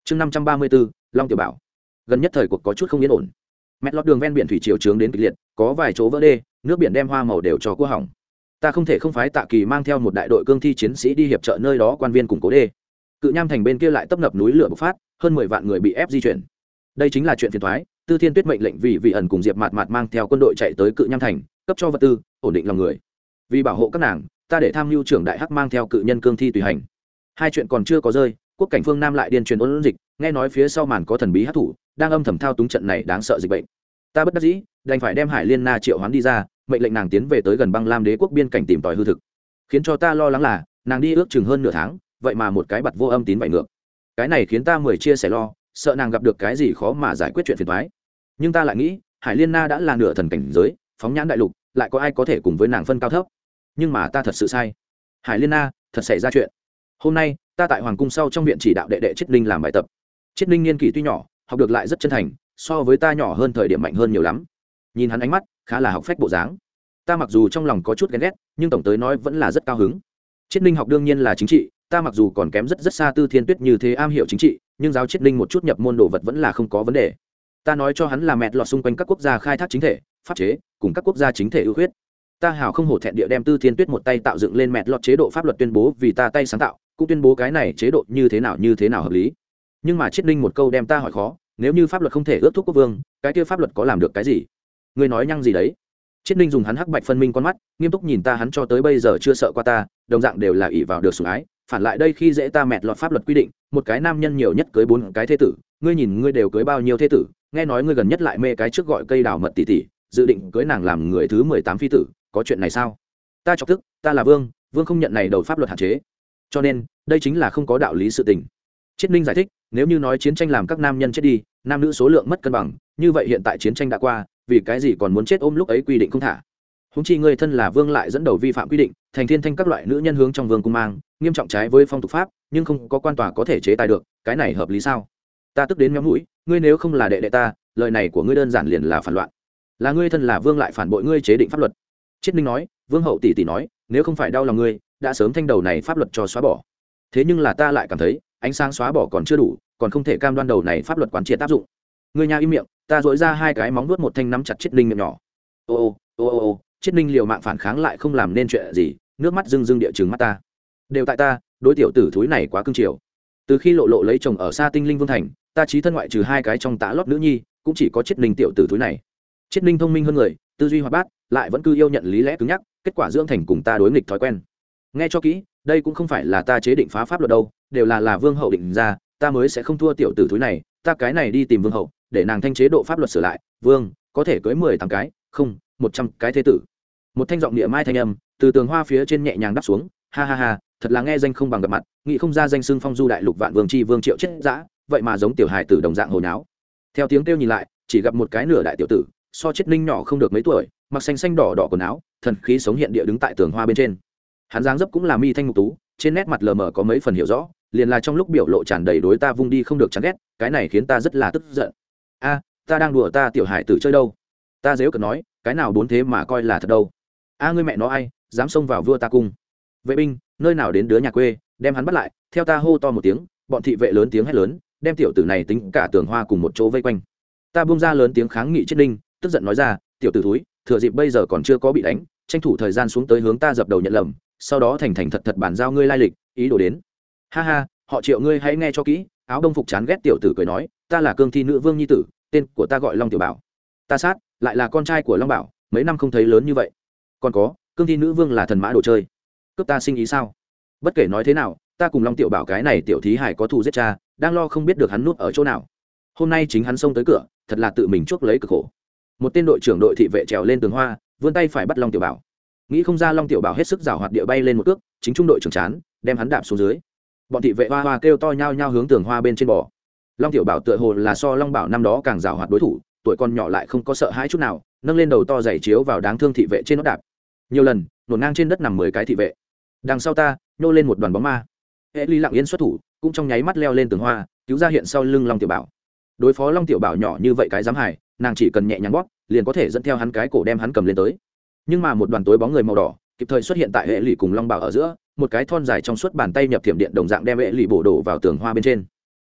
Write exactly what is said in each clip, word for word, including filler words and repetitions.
chương năm trăm ba mươi bốn long tiểu bảo. Gần nhất thời cuộc có chút không yên ổn. Mét lót đường ven biển thủy triều trướng đến kịch liệt, có vài chỗ vỡ đê, nước biển đem hoa màu đều cho cua hỏng. Ta không thể không phái Tạ Kỳ mang theo một đại đội cương thi chiến sĩ đi hiệp trợ nơi đó quan viên củng cố đê. Cự Nham thành bên kia lại tấp nập núi lửa bộc phát, hơn mười vạn người bị ép di chuyển. Đây chính là chuyện phiền toái. Tư Thiên Tuyết mệnh lệnh vì vị ẩn cùng Diệp Mạt Mạt mang theo quân đội chạy tới Cự Nham thành, cấp cho vật tư, ổn định lòng người. Vì bảo hộ các nàng, ta để tham mưu trưởng đại hắc mang theo cự nhân cương thi tùy hành. Hai chuyện còn chưa có rơi, quốc cảnh phương Nam lại điên truyền ôn dịch, nghe nói phía sau màn có thần bí hắc thủ, đang âm thầm thao túng trận này đáng sợ dịch bệnh. Ta bất đắc dĩ, đành phải đem Hải Liên Na triệu hoán đi ra, mệnh lệnh nàng tiến về tới gần băng lam đế quốc biên cảnh tìm tòi hư thực. Khiến cho ta lo lắng là, nàng đi ước chừng hơn nửa tháng, vậy mà một cái bặt vô âm tín vậy ngược. Cái này khiến ta mười chia sẻ lo, sợ nàng gặp được cái gì khó mà giải quyết chuyện phiền toái. Nhưng ta lại nghĩ, Hải Liên Na đã là nửa thần cảnh giới, phóng nhãn đại lục, lại có ai có thể cùng với nàng phân cao thấp. Nhưng mà ta thật sự sai. Hải Liên Na, thật xảy ra chuyện. Hôm nay, ta tại hoàng cung sau trong viện chỉ đạo đệ đệ Chiết Ninh làm bài tập. Chiết Ninh niên kỷ tuy nhỏ, học được lại rất chân thành, so với ta nhỏ hơn thời điểm mạnh hơn nhiều lắm. Nhìn hắn ánh mắt, khá là học phách bộ dáng. Ta mặc dù trong lòng có chút ghen ghét, nhưng tổng tới nói vẫn là rất cao hứng. Chiết Ninh học đương nhiên là chính trị, ta mặc dù còn kém rất rất xa Tư Thiên Tuyết như thế am hiểu chính trị, nhưng giáo Chiết Ninh một chút nhập môn đồ vật vẫn là không có vấn đề. Ta nói cho hắn là mẹt lọt xung quanh các quốc gia khai thác chính thể, pháp chế, cùng các quốc gia chính thể ưu khuyết. Ta hào không hổ thẹn địa đem Tư Thiên Tuyết một tay tạo dựng lên mẹt lọt chế độ pháp luật tuyên bố vì ta tay sáng tạo, cũng tuyên bố cái này chế độ như thế nào như thế nào hợp lý. Nhưng mà Chiết Ninh một câu đem ta hỏi khó, nếu như pháp luật không thể ước thúc quốc vương, cái kia pháp luật có làm được cái gì? Ngươi nói nhăng gì đấy? Chiết Ninh dùng hắn hắc bạch phân minh con mắt, nghiêm túc nhìn ta, hắn cho tới bây giờ chưa sợ qua ta, đồng dạng đều là ỷ vào được sủng ái, phản lại đây khi dễ ta mẹt lọt pháp luật quy định, một cái nam nhân nhiều nhất cưới bốn cái thế tử, ngươi nhìn ngươi đều cưới bao nhiêu thế tử, nghe nói ngươi gần nhất lại mê cái trước gọi cây đào mật tỷ tỷ, dự định cưới nàng làm người thứ mười tám phi tử, có chuyện này sao? Ta chọc tức, ta là vương, vương không nhận này đầu pháp luật hạn chế. Cho nên, đây chính là không có đạo lý sự tình. Chiết Ninh giải thích, nếu như nói chiến tranh làm các nam nhân chết đi, nam nữ số lượng mất cân bằng, như vậy hiện tại chiến tranh đã qua, vì cái gì còn muốn chết ôm lúc ấy quy định không thả? Huống chi ngươi thân là vương lại dẫn đầu vi phạm quy định, thành thiên thanh các loại nữ nhân hướng trong vương cung mang, nghiêm trọng trái với phong tục pháp, nhưng không có quan tòa có thể chế tài được, cái này hợp lý sao? Ta tức đến méo mũi, ngươi nếu không là đệ đệ ta, lời này của ngươi đơn giản liền là phản loạn. Là ngươi thân là vương lại phản bội ngươi chế định pháp luật. Chiết Ninh nói, vương hậu tỷ tỷ nói, nếu không phải đau lòng ngươi, đã sớm thanh đầu này pháp luật cho xóa bỏ. Thế nhưng là ta lại cảm thấy, ánh sáng xóa bỏ còn chưa đủ, còn không thể cam đoan đầu này pháp luật quán triệt áp dụng. Ngươi nhà im miệng, ta dỗi ra hai cái móng vuốt một thanh nắm chặt Chiết Ninh miệng nhỏ. Ô ô ô ô ô, Chiết Ninh liều mạng phản kháng lại không làm nên chuyện gì, nước mắt rưng rưng địa chừng mắt ta. Đều tại ta, đối tiểu tử thúi này quá cương triều. Từ khi lộ lộ lấy chồng ở xa Tinh Linh Vương thành, ta chí thân ngoại trừ hai cái trong tã lót nữ nhi, cũng chỉ có Chiết Ninh tiểu tử thúi này. Chiết Ninh thông minh hơn người, tư duy hoạt bát, lại vẫn cứ yêu nhận lý lẽ cứng nhắc, kết quả dưỡng thành cùng ta đối nghịch thói quen. Nghe cho kỹ, đây cũng không phải là ta chế định phá pháp luật đâu, đều là là vương hậu định ra, ta mới sẽ không thua tiểu tử thúi này, ta cái này đi tìm vương hậu, để nàng thanh chế độ pháp luật sửa lại, vương có thể cưới mười tám cái, không, một trăm cái thế tử. Một thanh giọng địa mai thanh âm từ tường hoa phía trên nhẹ nhàng đáp xuống, ha ha ha, thật là nghe danh không bằng gặp mặt, nghĩ không ra danh xưng phong du đại lục vạn vương chi vương triệu chết dã, vậy mà giống tiểu hài tử đồng dạng hồ nháo. Theo tiếng kêu nhìn lại, chỉ gặp một cái nửa đại tiểu tử, so Chiết Ninh nhỏ không được mấy tuổi, mặc xanh xanh đỏ đỏ quần áo, thần khí sống hiện địa đứng tại tường hoa bên trên. Hắn dáng dấp cũng là mi thanh mục tú, trên nét mặt lờ mờ có mấy phần hiểu rõ, liền là trong lúc biểu lộ tràn đầy đối ta vung đi không được chán ghét, cái này khiến ta rất là tức giận. A, ta đang đùa ta tiểu hải tử chơi đâu? Ta dếu cợt nói, cái nào bốn thế mà coi là thật đâu? A, ngươi mẹ nó ai, dám xông vào vua ta cung? Vệ binh, nơi nào đến đứa nhà quê, đem hắn bắt lại. Theo ta hô to một tiếng, bọn thị vệ lớn tiếng hét lớn, đem tiểu tử này tính cả tường hoa cùng một chỗ vây quanh. Ta buông ra lớn tiếng kháng nghị Chiết Ninh, tức giận nói ra, tiểu tử thúi, thừa dịp bây giờ còn chưa có bị đánh, tranh thủ thời gian xuống tới hướng ta dập đầu nhận lầm, sau đó thành thành thật thật bàn giao ngươi lai lịch, ý đồ đến. Ha ha, họ Triệu ngươi hãy nghe cho kỹ. Áo đông phục chán ghét tiểu tử cười nói, ta là cương thi nữ vương nhi tử, tên của ta gọi Long Tiểu Bảo. Ta sát, lại là con trai của Long Bảo, mấy năm không thấy lớn như vậy. Còn có, cương thi nữ vương là thần mã đồ chơi, cướp ta sinh ý sao? Bất kể nói thế nào, ta cùng Long Tiểu Bảo cái này tiểu thí hải có thù giết cha, đang lo không biết được hắn núp ở chỗ nào. Hôm nay chính hắn xông tới cửa, thật là tự mình chuốc lấy cực khổ. Một tên đội trưởng đội thị vệ trèo lên tường hoa, vươn tay phải bắt Long Tiểu Bảo. Nghĩ không ra Long Tiểu Bảo hết sức giảo hoạt địa bay lên một cước, chính trung đội trưởng chán, đem hắn đạp xuống dưới. Bọn thị vệ hoa hoa kêu to nhao nhao hướng tường hoa bên trên bò. Long Tiểu Bảo tựa hồ là so Long Bảo năm đó càng giảo hoạt đối thủ, tuổi con nhỏ lại không có sợ hãi chút nào, nâng lên đầu to dày chiếu vào đáng thương thị vệ trên nó đạp. Nhiều lần, nổ ngang trên đất nằm mười cái thị vệ. Đằng sau ta, nhô lên một đoàn bóng ma. Hệ Ly lặng yên xuất thủ, cũng trong nháy mắt leo lên tường hoa, cứu ra hiện sau lưng Long Tiểu Bảo. Đối phó Long Tiểu Bảo nhỏ như vậy cái dám hài, nàng chỉ cần nhẹ nhàng bóp, liền có thể dẫn theo hắn cái cổ đem hắn cầm lên tới. Nhưng mà một đoàn tối bóng người màu đỏ kịp thời xuất hiện tại Hệ Ly cùng Long Bảo ở giữa, một cái thon dài trong suốt bàn tay nhập thiểm điện đồng dạng đem Hệ Ly bổ đổ vào tường hoa bên trên.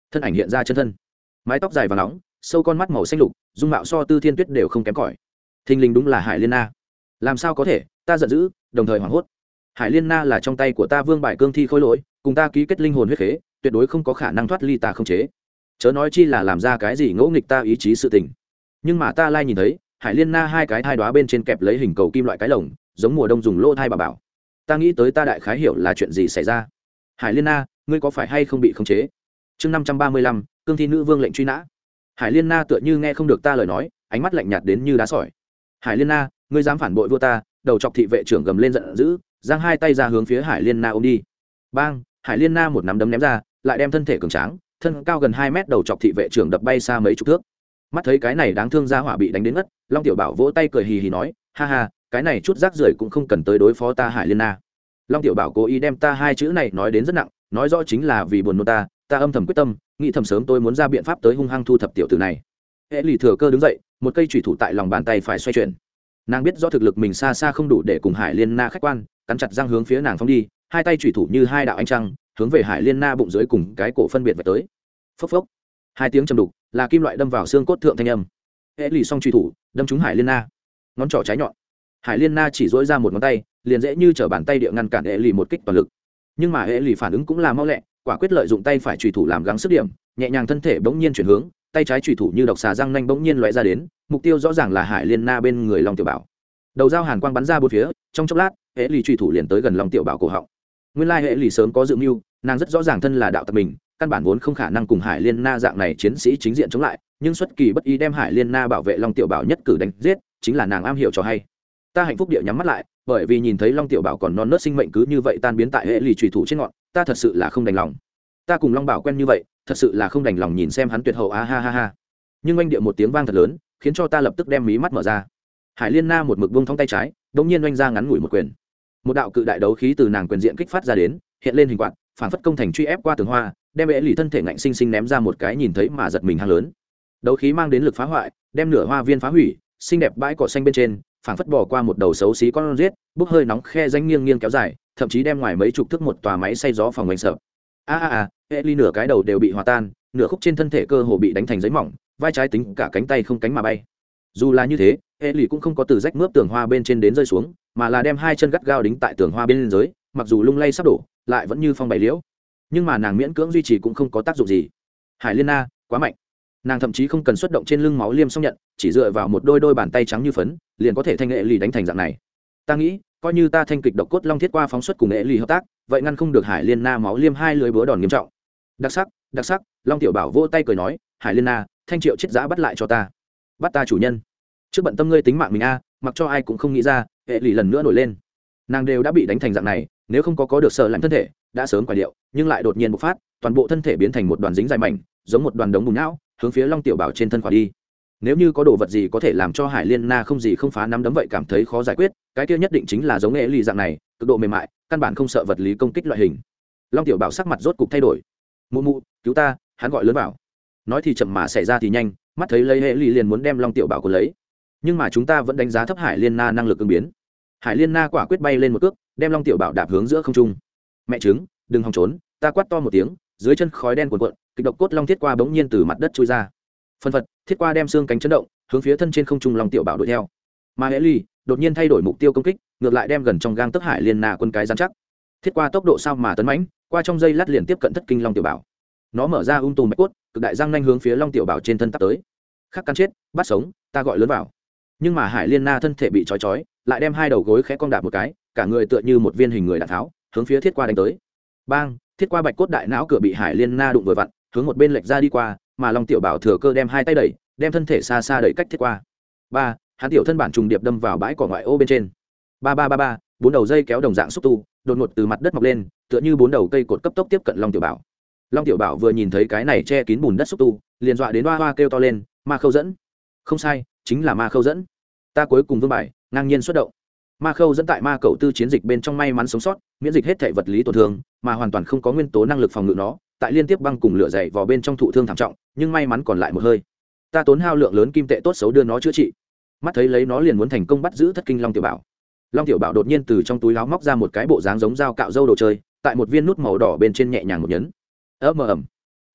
thân ảnh hiện ra chân thân, mái tóc dài và nóng, sâu con mắt màu xanh lục, dung mạo so Tư Thiên Tuyết đều không kém cỏi. Thình lình đúng là Hải Liên Na. Làm sao có thể? Ta giận dữ, đồng thời hoảng hốt. Hải Liên Na là trong tay của ta vương bài cương thi khôi lỗi, cùng ta ký kết linh hồn huyết khế, tuyệt đối không có khả năng thoát ly ta không chế. Chớ nói chi là làm ra cái gì ngỗ nghịch ta ý chí sự tình. Nhưng mà ta lai nhìn thấy, Hải Liên Na hai cái thai đóa bên trên kẹp lấy hình cầu kim loại cái lồng, giống mùa đông dùng lô thai bà bảo. Ta nghĩ tới ta đại khái hiểu là chuyện gì xảy ra. Hải Liên Na, ngươi có phải hay không bị khống chế? Chương năm trăm ba mươi lăm, cương thi nữ vương lệnh truy nã. Hải Liên Na tựa như nghe không được ta lời nói, ánh mắt lạnh nhạt đến như đá sỏi. Hải Liên Na, ngươi dám phản bội vua ta? Đầu chọc thị vệ trưởng gầm lên giận dữ, giang hai tay ra hướng phía Hải Liên Na ôm đi. Bang! Hải Liên Na một nắm đấm ném ra, lại đem thân thể cường tráng, thân cao gần hai mét đầu chọc thị vệ trưởng đập bay xa mấy chục thước. Mắt thấy cái này đáng thương ra hỏa bị đánh đến ngất, Long Tiểu Bảo vỗ tay cười hì hì nói, ha ha, cái này chút rác rưởi cũng không cần tới đối phó ta Hải Liên Na. Long Tiểu Bảo cố ý đem ta hai chữ này nói đến rất nặng, nói rõ chính là vì buồn nôn ta, ta âm thầm quyết tâm, nghĩ thầm sớm tôi muốn ra biện pháp tới hung hăng thu thập tiểu tử này. Hệ lì thừa cơ đứng dậy, một cây chủy thủ tại lòng bàn tay phải xoay chuyển. Nàng biết rõ thực lực mình xa xa không đủ để cùng Hải Liên Na khách quan, cắn chặt răng hướng phía nàng phóng đi, hai tay chủy thủ như hai đạo ánh trăng, hướng về Hải Liên Na bụng dưới cùng cái cổ phân biệt về tới. Phốc phốc, hai tiếng trầm đục, là kim loại đâm vào xương cốt thượng thanh âm. Hệ lì song chủy thủ đâm trúng Hải Liên Na, ngón trỏ trái nhọn. Hải Liên Na chỉ dỗi ra một ngón tay, liền dễ như trở bàn tay địa ngăn cản hệ lì một kích toàn lực. Nhưng mà hệ lì phản ứng cũng là mau lẹ, quả quyết lợi dụng tay phải chủy thủ làm gắng sức điểm, nhẹ nhàng thân thể bỗng nhiên chuyển hướng, tay trái chủy thủ như độc xà răng nanh bỗng nhiên lóe ra đến, mục tiêu rõ ràng là Hải Liên Na bên người Long Tiểu Bảo. Đầu dao hàn quang bắn ra bốn phía, trong chốc lát, hệ lì chủy thủ liền tới gần Long Tiểu Bảo cổ họng. Nguyên lai hệ lì sớm có dự mưu, nàng rất rõ ràng thân là đạo tặc mình, căn bản vốn không khả năng cùng Hải Liên Na dạng này chiến sĩ chính diện chống lại, nhưng xuất kỳ bất ý đem Hải Liên Na bảo vệ Long Tiểu Bảo nhất cử đánh giết, chính là nàng am hiểu cho hay. Ta hạnh phúc địa nhắm mắt lại, bởi vì nhìn thấy Long Tiểu Bảo còn non nớt sinh mệnh cứ như vậy tan biến tại hệ lì chủy thủ trên ngọn, ta thật sự là không đành lòng. Ta cùng Long Bảo quen như vậy, thật sự là không đành lòng nhìn xem hắn tuyệt hậu a ha ha ha. Nhưng oanh địa một tiếng vang thật lớn, khiến cho ta lập tức đem mí mắt mở ra. Hải Liên Na một mực buông thõng tay trái, đột nhiên oanh ra ngắn ngủi một quyền. Một đạo cự đại đấu khí từ nàng quyền diện kích phát ra đến, hiện lên hình quạt, phản phất công thành truy ép qua tường hoa, đem hệ lì thân thể ngạnh sinh sinh ném ra một cái nhìn thấy mà giật mình hang lớn. Đấu khí mang đến lực phá hoại, đem nửa hoa viên phá hủy, xinh đẹp bãi cỏ xanh bên trên, phảng phất bỏ qua một đầu xấu xí con riết, bốc hơi nóng khe danh nghiêng nghiêng kéo dài, thậm chí đem ngoài mấy chục thước một tòa máy xay gió phòng đánh sợ. A a a, hệ lì nửa cái đầu đều bị hòa tan, nửa khúc trên thân thể cơ hồ bị đánh thành giấy mỏng, vai trái tính cả cánh tay không cánh mà bay. Dù là như thế, hệ lì cũng không có từ rách mướp tường hoa bên trên đến rơi xuống, mà là đem hai chân gắt gao đính tại tường hoa bên dưới, mặc dù lung lay sắp đổ, lại vẫn như phong bày liễu. Nhưng mà nàng miễn cưỡng duy trì cũng không có tác dụng gì. Hải Liên Na quá mạnh, nàng thậm chí không cần xuất động trên lưng máu liêm song nhận, chỉ dựa vào một đôi đôi bàn tay trắng như phấn, liền có thể thanh hệ lì đánh thành dạng này. Ta nghĩ, coi như ta thanh kịch độc cốt long thiết qua phóng xuất cùng hệ lì hợp tác, vậy ngăn không được Hải Liên Na máu liêm hai lưới búa đòn nghiêm trọng. Đặc sắc, đặc sắc, Long Tiểu Bảo vỗ tay cười nói, Hải Liên Na, thanh triệu chết giã bắt lại cho ta, bắt ta chủ nhân. Trước bận tâm ngươi tính mạng mình a, mặc cho ai cũng không nghĩ ra, hệ lì lần nữa nổi lên. Nàng đều đã bị đánh thành dạng này, nếu không có có được sợ lạnh thân thể, đã sớm quả điệu, nhưng lại đột nhiên bộc phát, toàn bộ thân thể biến thành một đoàn dính dài mảnh, giống một đoàn đống bùn não, hướng phía Long Tiểu Bảo trên thân khỏa đi. Nếu như có đồ vật gì có thể làm cho Hải Liên Na không gì không phá nắm đấm vậy cảm thấy khó giải quyết, cái kia nhất định chính là giống nghệ lì dạng này, cực độ mềm mại, căn bản không sợ vật lý công kích loại hình. Long Tiểu Bảo sắc mặt rốt cục thay đổi. Mụ mụ, cứu ta, hắn gọi lớn bảo. Nói thì chậm mà xảy ra thì nhanh, mắt thấy lấy hệ lì liền muốn đem Long Tiểu Bảo của lấy. Nhưng mà chúng ta vẫn đánh giá thấp Hải Liên Na năng lực ứng biến. Hải Liên Na quả quyết bay lên một cước, đem Long Tiểu Bảo đạp hướng giữa không trung. Mẹ trứng, đừng hòng trốn, ta quát to một tiếng, dưới chân khói đen cuồn cuộn, kịch độc cốt long thiết qua bỗng nhiên từ mặt đất chui ra. Phân phật, thiết qua đem xương cánh chấn động, hướng phía thân trên không trung Long Tiểu Bảo đuổi theo. Mà hệ lì đột nhiên thay đổi mục tiêu công kích, ngược lại đem gần trong gang tấc Hải Liên Na quân cái giám chắc. Thiết qua tốc độ sao mà tấn mãnh, qua trong giây lát liền tiếp cận thất kinh Long Tiểu Bảo. Nó mở ra ung tùm bạch cốt, cực đại răng nanh hướng phía Long Tiểu Bảo trên thân tắp tới. Khắc cắn chết, bắt sống, ta gọi lớn vào. Nhưng mà Hải Liên Na thân thể bị trói trói, lại đem hai đầu gối khẽ cong đạp một cái, cả người tựa như một viên hình người đạn tháo, hướng phía thiết qua đánh tới. Bang, thiết qua bạch cốt đại não cửa bị Hải Liên Na đụng vừa vặn, hướng một bên lệch ra đi qua, mà Long Tiểu Bảo thừa cơ đem hai tay đẩy, đem thân thể xa xa đẩy cách thiết qua. Ba, hắn tiểu thân bản trùng điệp đâm vào bãi cỏ ngoại ô bên trên. Ba ba ba ba, bốn đầu dây kéo đồng dạng xúc tu, đột ngột từ mặt đất mọc lên, tựa như bốn đầu cây cột cấp tốc tiếp cận Long Tiểu Bảo. Long Tiểu Bảo vừa nhìn thấy cái này che kín bùn đất xúc tu, liền dọa đến hoa hoa kêu to lên, ma khâu dẫn. Không sai, chính là ma khâu dẫn. Ta cuối cùng vương bài, ngang nhiên xuất động. Ma khâu dẫn tại ma cậu tư chiến dịch bên trong may mắn sống sót, miễn dịch hết thể vật lý tổn thương, mà hoàn toàn không có nguyên tố năng lực phòng ngự nó, tại liên tiếp băng cùng lửa dày vào bên trong thụ thương thảm trọng, nhưng may mắn còn lại một hơi. Ta tốn hao lượng lớn kim tệ tốt xấu đưa nó chữa trị. Mắt thấy lấy nó liền muốn thành công bắt giữ thất kinh Long Tiểu Bảo. Long Tiểu Bảo đột nhiên từ trong túi áo móc ra một cái bộ dáng giống dao cạo dâu đồ chơi, tại một viên nút màu đỏ bên trên nhẹ nhàng một nhấn. Ầm ầm.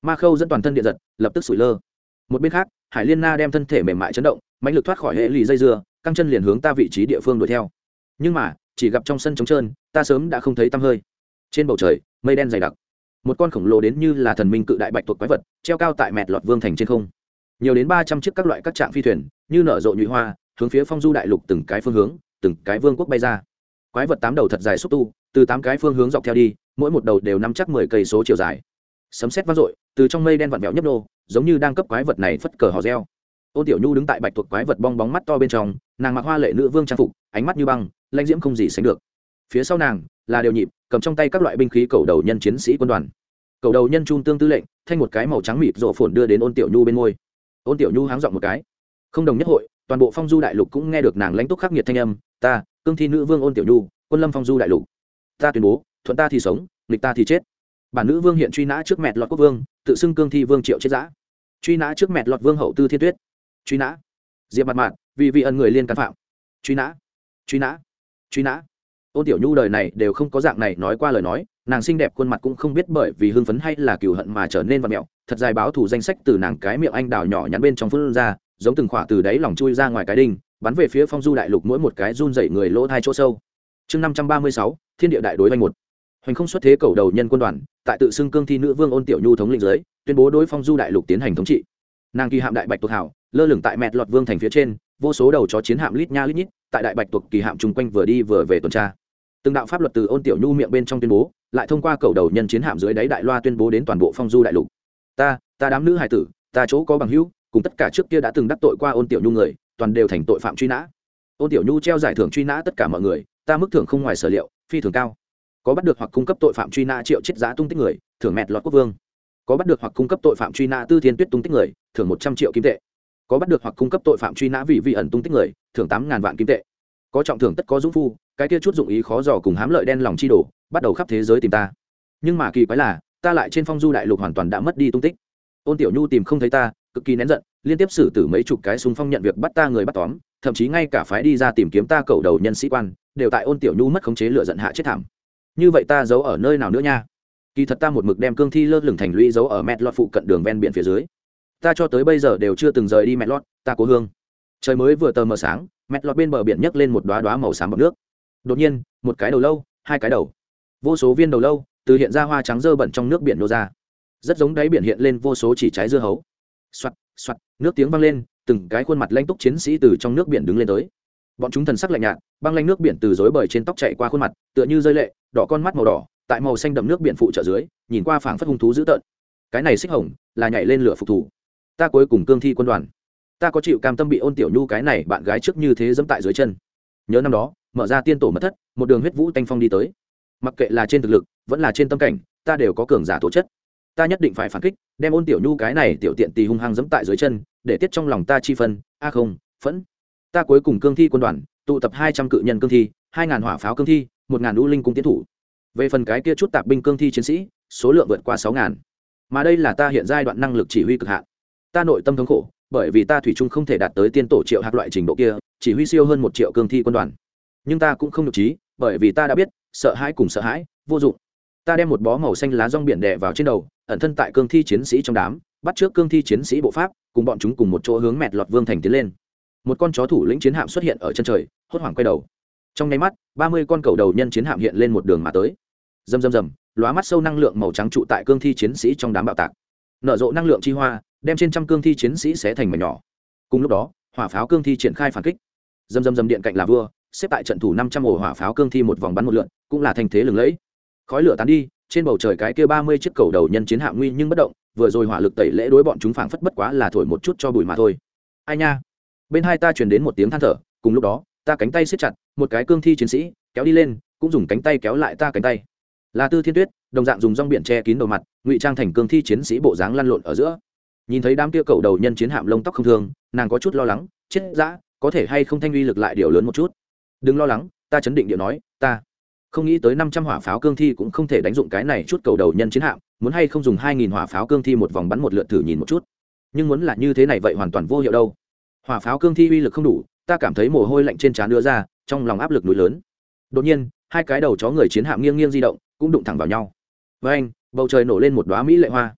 Ma Khâu dẫn toàn thân điện giật, lập tức sủi lơ. Một bên khác, Hải Liên Na đem thân thể mềm mại chấn động, mãnh lực thoát khỏi hệ lụy dây dưa, căng chân liền hướng ta vị trí địa phương đuổi theo. Nhưng mà, chỉ gặp trong sân trống trơn, ta sớm đã không thấy tăm hơi. Trên bầu trời, mây đen dày đặc. Một con khổng lồ đến như là thần minh cự đại bạch tuộc quái vật, treo cao tại Mẹt Lọt Vương thành trên không. Nhiều đến ba trăm chiếc các loại các trạm phi thuyền, như nở rộ nhụy hoa, hướng phía Phong Du đại lục từng cái phương hướng, từng cái vương quốc bay ra. Quái vật tám đầu thật dài xúc tu, từ tám cái phương hướng dọc theo đi, mỗi một đầu đều nắm chắc mười cây số chiều dài. Sấm sét vang dội, từ trong mây đen vặn vẹo nhấp nô, giống như đang cấp quái vật này phất cờ hò reo. Ôn Tiểu Nhu đứng tại bạch tuộc quái vật bong bóng mắt to bên trong, nàng mặc hoa lệ nữ vương trang phục, ánh mắt như băng, lãnh diễm không gì sánh được. Phía sau nàng là Đều Nhịp, cầm trong tay các loại binh khí cầu đầu nhân chiến sĩ quân đoàn. Cầu đầu nhân trung tương tư lệnh, thanh một cái màu trắng mịt rộ phồn đưa đến Ôn Tiểu Nhu bên môi. Ôn Tiểu Nhu háng giọng một cái. Không đồng nhất hội, toàn bộ Phong Du đại lục cũng nghe được nàng lãnh túc khắc nghiệt thanh âm, ta, cương thi nữ vương Ôn Tiểu Nhu, quân lâm Phong Du đại lục. Ta tuyên bố, thuận ta thì sống, nghịch ta thì chết. Bản nữ vương hiện truy nã trước Mẹt Lọt quốc vương, tự xưng cương thi vương Triệu Chết Dã. Truy nã trước Mẹt Lọt vương hậu Tư Thiên Tuyết. Truy nã Diệp Mặt Mạt, vì vị ân người liên can phạm. Truy nã truy nã truy nã Ôn Tiểu Nhu đời này đều không có dạng này nói qua lời nói, nàng xinh đẹp khuôn mặt cũng không biết bởi vì hưng phấn hay là cừu hận mà trở nên vặn mẹo, thật dài báo thủ danh sách từ nàng cái miệng anh đào nhỏ nhắn bên trong phun ra, giống từng khỏa từ đáy lòng chui ra ngoài cái đinh, bắn về phía Phong Du đại lục mỗi một cái run rẩy người lỗ thai chỗ sâu. Chương năm trăm ba mươi sáu, Thiên địa đại đối oanh một. Hoành không xuất thế cầu đầu nhân quân đoàn, tại tự xưng cương thi nữ vương Ôn Tiểu Nhu thống lĩnh dưới, tuyên bố đối Phong Du đại lục tiến hành thống trị. Nàng kỳ hạm đại bạch tuộc hảo, lơ lửng tại Mẹt Lọt Vương thành phía trên, vô số đầu chó chiến hạm lít nha lít nhít, tại đại bạch tuộc kỳ hạm chung quanh vừa đi vừa về tuần tra. Từng đạo pháp luật từ Ôn Tiểu Nhu miệng bên trong tuyên bố, lại thông qua cầu đầu nhân chiến hạm dưới đáy đại loa tuyên bố đến toàn bộ Phong Du đại lục. Ta, ta đám nữ hài tử, ta chỗ có bằng hữu, cùng tất cả trước kia đã từng đắc tội qua Ôn Tiểu Nhu người, toàn đều thành tội phạm truy nã. Ôn Tiểu Nhu treo giải thưởng truy nã tất cả mọi người, ta mức thưởng không ngoài sở liệu, phi thường cao. Có bắt được hoặc cung cấp tội phạm truy nã Triệu Chết Dã tung tích người, thưởng Mẹt Lọt quốc vương. Có bắt được hoặc cung cấp tội phạm truy nã Tư Thiên Tuyết tung tích người, thưởng một trăm triệu kim tệ. Có bắt được hoặc cung cấp tội phạm truy nã Vị Vị ẩn tung tích người, thưởng tám ngàn vạn kim tệ. Có trọng thưởng tất có dũng phu, cái kia chút dụng ý khó dò cùng hám lợi đen lòng chi đổ, bắt đầu khắp thế giới tìm ta. Nhưng mà kỳ quái là, ta lại trên Phong Du đại lục hoàn toàn đã mất đi tung tích. Ôn Tiểu Nhu tìm không thấy ta, cực kỳ nén giận, liên tiếp xử tử mấy chục cái xung phong nhận việc bắt ta người bắt tóm, thậm chí ngay cả phái đi ra tìm kiếm ta cầu đầu nhân sĩ quan, đều tại Ôn Tiểu Nhu mất khống chế lửa giận hạ chết thảm. Như vậy ta giấu ở nơi nào nữa nha? Kỳ thật ta một mực đem cương thi lơ lửng thành lũy giấu ở Mẹt Lọt phụ cận đường ven biển phía dưới. Ta cho tới bây giờ đều chưa từng rời đi Mẹt Lọt, ta cố hương. Trời mới vừa tờ mờ sáng, Mẹt Lọt bên bờ biển nhấc lên một đóa đóa màu xám bọt nước. Đột nhiên, một cái đầu lâu, hai cái đầu, vô số viên đầu lâu từ hiện ra hoa trắng dơ bẩn trong nước biển nô ra, rất giống đáy biển hiện lên vô số chỉ trái dưa hấu. Soạt, soạt, nước tiếng vang lên, từng cái khuôn mặt lãnh túc chiến sĩ từ trong nước biển đứng lên tới. Bọn chúng thần sắc lạnh nhạt, băng lanh nước biển từ rối bời trên tóc chạy qua khuôn mặt, tựa như rơi lệ, đỏ con mắt màu đỏ, tại màu xanh đậm nước biển phụ trợ dưới, nhìn qua phảng phất hung thú dữ tợn. Cái này xích hồng, là nhảy lên lửa phục thủ. Ta cuối cùng cương thi quân đoàn. Ta có chịu cam tâm bị Ôn Tiểu Nhu cái này bạn gái trước như thế dẫm tại dưới chân. Nhớ năm đó, mở ra tiên tổ mật thất, một đường huyết vũ tanh phong đi tới. Mặc kệ là trên thực lực, vẫn là trên tâm cảnh, ta đều có cường giả tố chất. Ta nhất định phải phản kích, đem Ôn Tiểu Nhu cái này tiểu tiện tì hung hăng dẫm tại dưới chân, để tiết trong lòng ta chi phân, a không, phẫn. Ta cuối cùng cương thi quân đoàn, tụ tập hai trăm cự nhân cương thi, hai ngàn hỏa pháo cương thi, một ngàn u linh cung tiến thủ. Về phần cái kia chút tạp binh cương thi chiến sĩ, số lượng vượt qua sáu ngàn. Mà đây là ta hiện giai đoạn năng lực chỉ huy cực hạn. Ta nội tâm thống khổ, bởi vì ta thủy chung không thể đạt tới tiên tổ Triệu Hạc loại trình độ kia, chỉ huy siêu hơn một triệu cương thi quân đoàn. Nhưng ta cũng không nhục trí, bởi vì ta đã biết, sợ hãi cùng sợ hãi, vô dụng. Ta đem một bó màu xanh lá rong biển đè vào trên đầu, ẩn thân tại cương thi chiến sĩ trong đám, bắt trước cương thi chiến sĩ bộ pháp, cùng bọn chúng cùng một chỗ hướng Mẹt Lọt Vương thành tiến lên. Một con chó thủ lĩnh chiến hạm xuất hiện ở chân trời, hốt hoảng quay đầu. Trong nháy mắt, ba mươi con cầu đầu nhân chiến hạm hiện lên một đường mà tới. Rầm rầm rầm, lóa mắt sâu năng lượng màu trắng trụ tại cương thi chiến sĩ trong đám bạo tạc. Nở rộ năng lượng chi hoa, đem trên trăm cương thi chiến sĩ xé thành mảnh nhỏ. Cùng lúc đó, hỏa pháo cương thi triển khai phản kích. Rầm rầm rầm điện cạnh là vua, xếp tại trận thủ năm trăm ổ hỏa pháo cương thi một vòng bắn một lượn, cũng là thành thế lừng lẫy. Khói lửa tán đi, trên bầu trời cái kia ba mươi chiếc cầu đầu nhân chiến hạm nguy nhưng bất động, vừa rồi hỏa lực tẩy lễ đối bọn chúng phảng phất bất quá là thổi một chút cho bụi mà thôi. Ai nha. Bên hai ta truyền đến một tiếng than thở, cùng lúc đó, ta cánh tay siết chặt, một cái cương thi chiến sĩ kéo đi lên, cũng dùng cánh tay kéo lại ta cánh tay. Là Tư Thiên Tuyết, đồng dạng dùng rong biển che kín đầu mặt, ngụy trang thành cương thi chiến sĩ bộ dáng lăn lộn ở giữa. Nhìn thấy đám kia cầu đầu nhân chiến hạm lông tóc không thường, nàng có chút lo lắng, chết dã, có thể hay không thanh uy lực lại điều lớn một chút. Đừng lo lắng, ta chấn định điệu nói, ta không nghĩ tới năm trăm hỏa pháo cương thi cũng không thể đánh dụng cái này chút cầu đầu nhân chiến hạm, muốn hay không dùng hai nghìn hỏa pháo cương thi một vòng bắn một lượt thử nhìn một chút. Nhưng muốn là như thế này vậy hoàn toàn vô hiệu đâu. Hỏa pháo cương thi uy lực không đủ, ta cảm thấy mồ hôi lạnh trên trán đưa ra, trong lòng áp lực núi lớn. Đột nhiên, hai cái đầu chó người chiến hạm nghiêng nghiêng di động, cũng đụng thẳng vào nhau. Với anh, bầu trời nổ lên một đóa mỹ lệ hoa.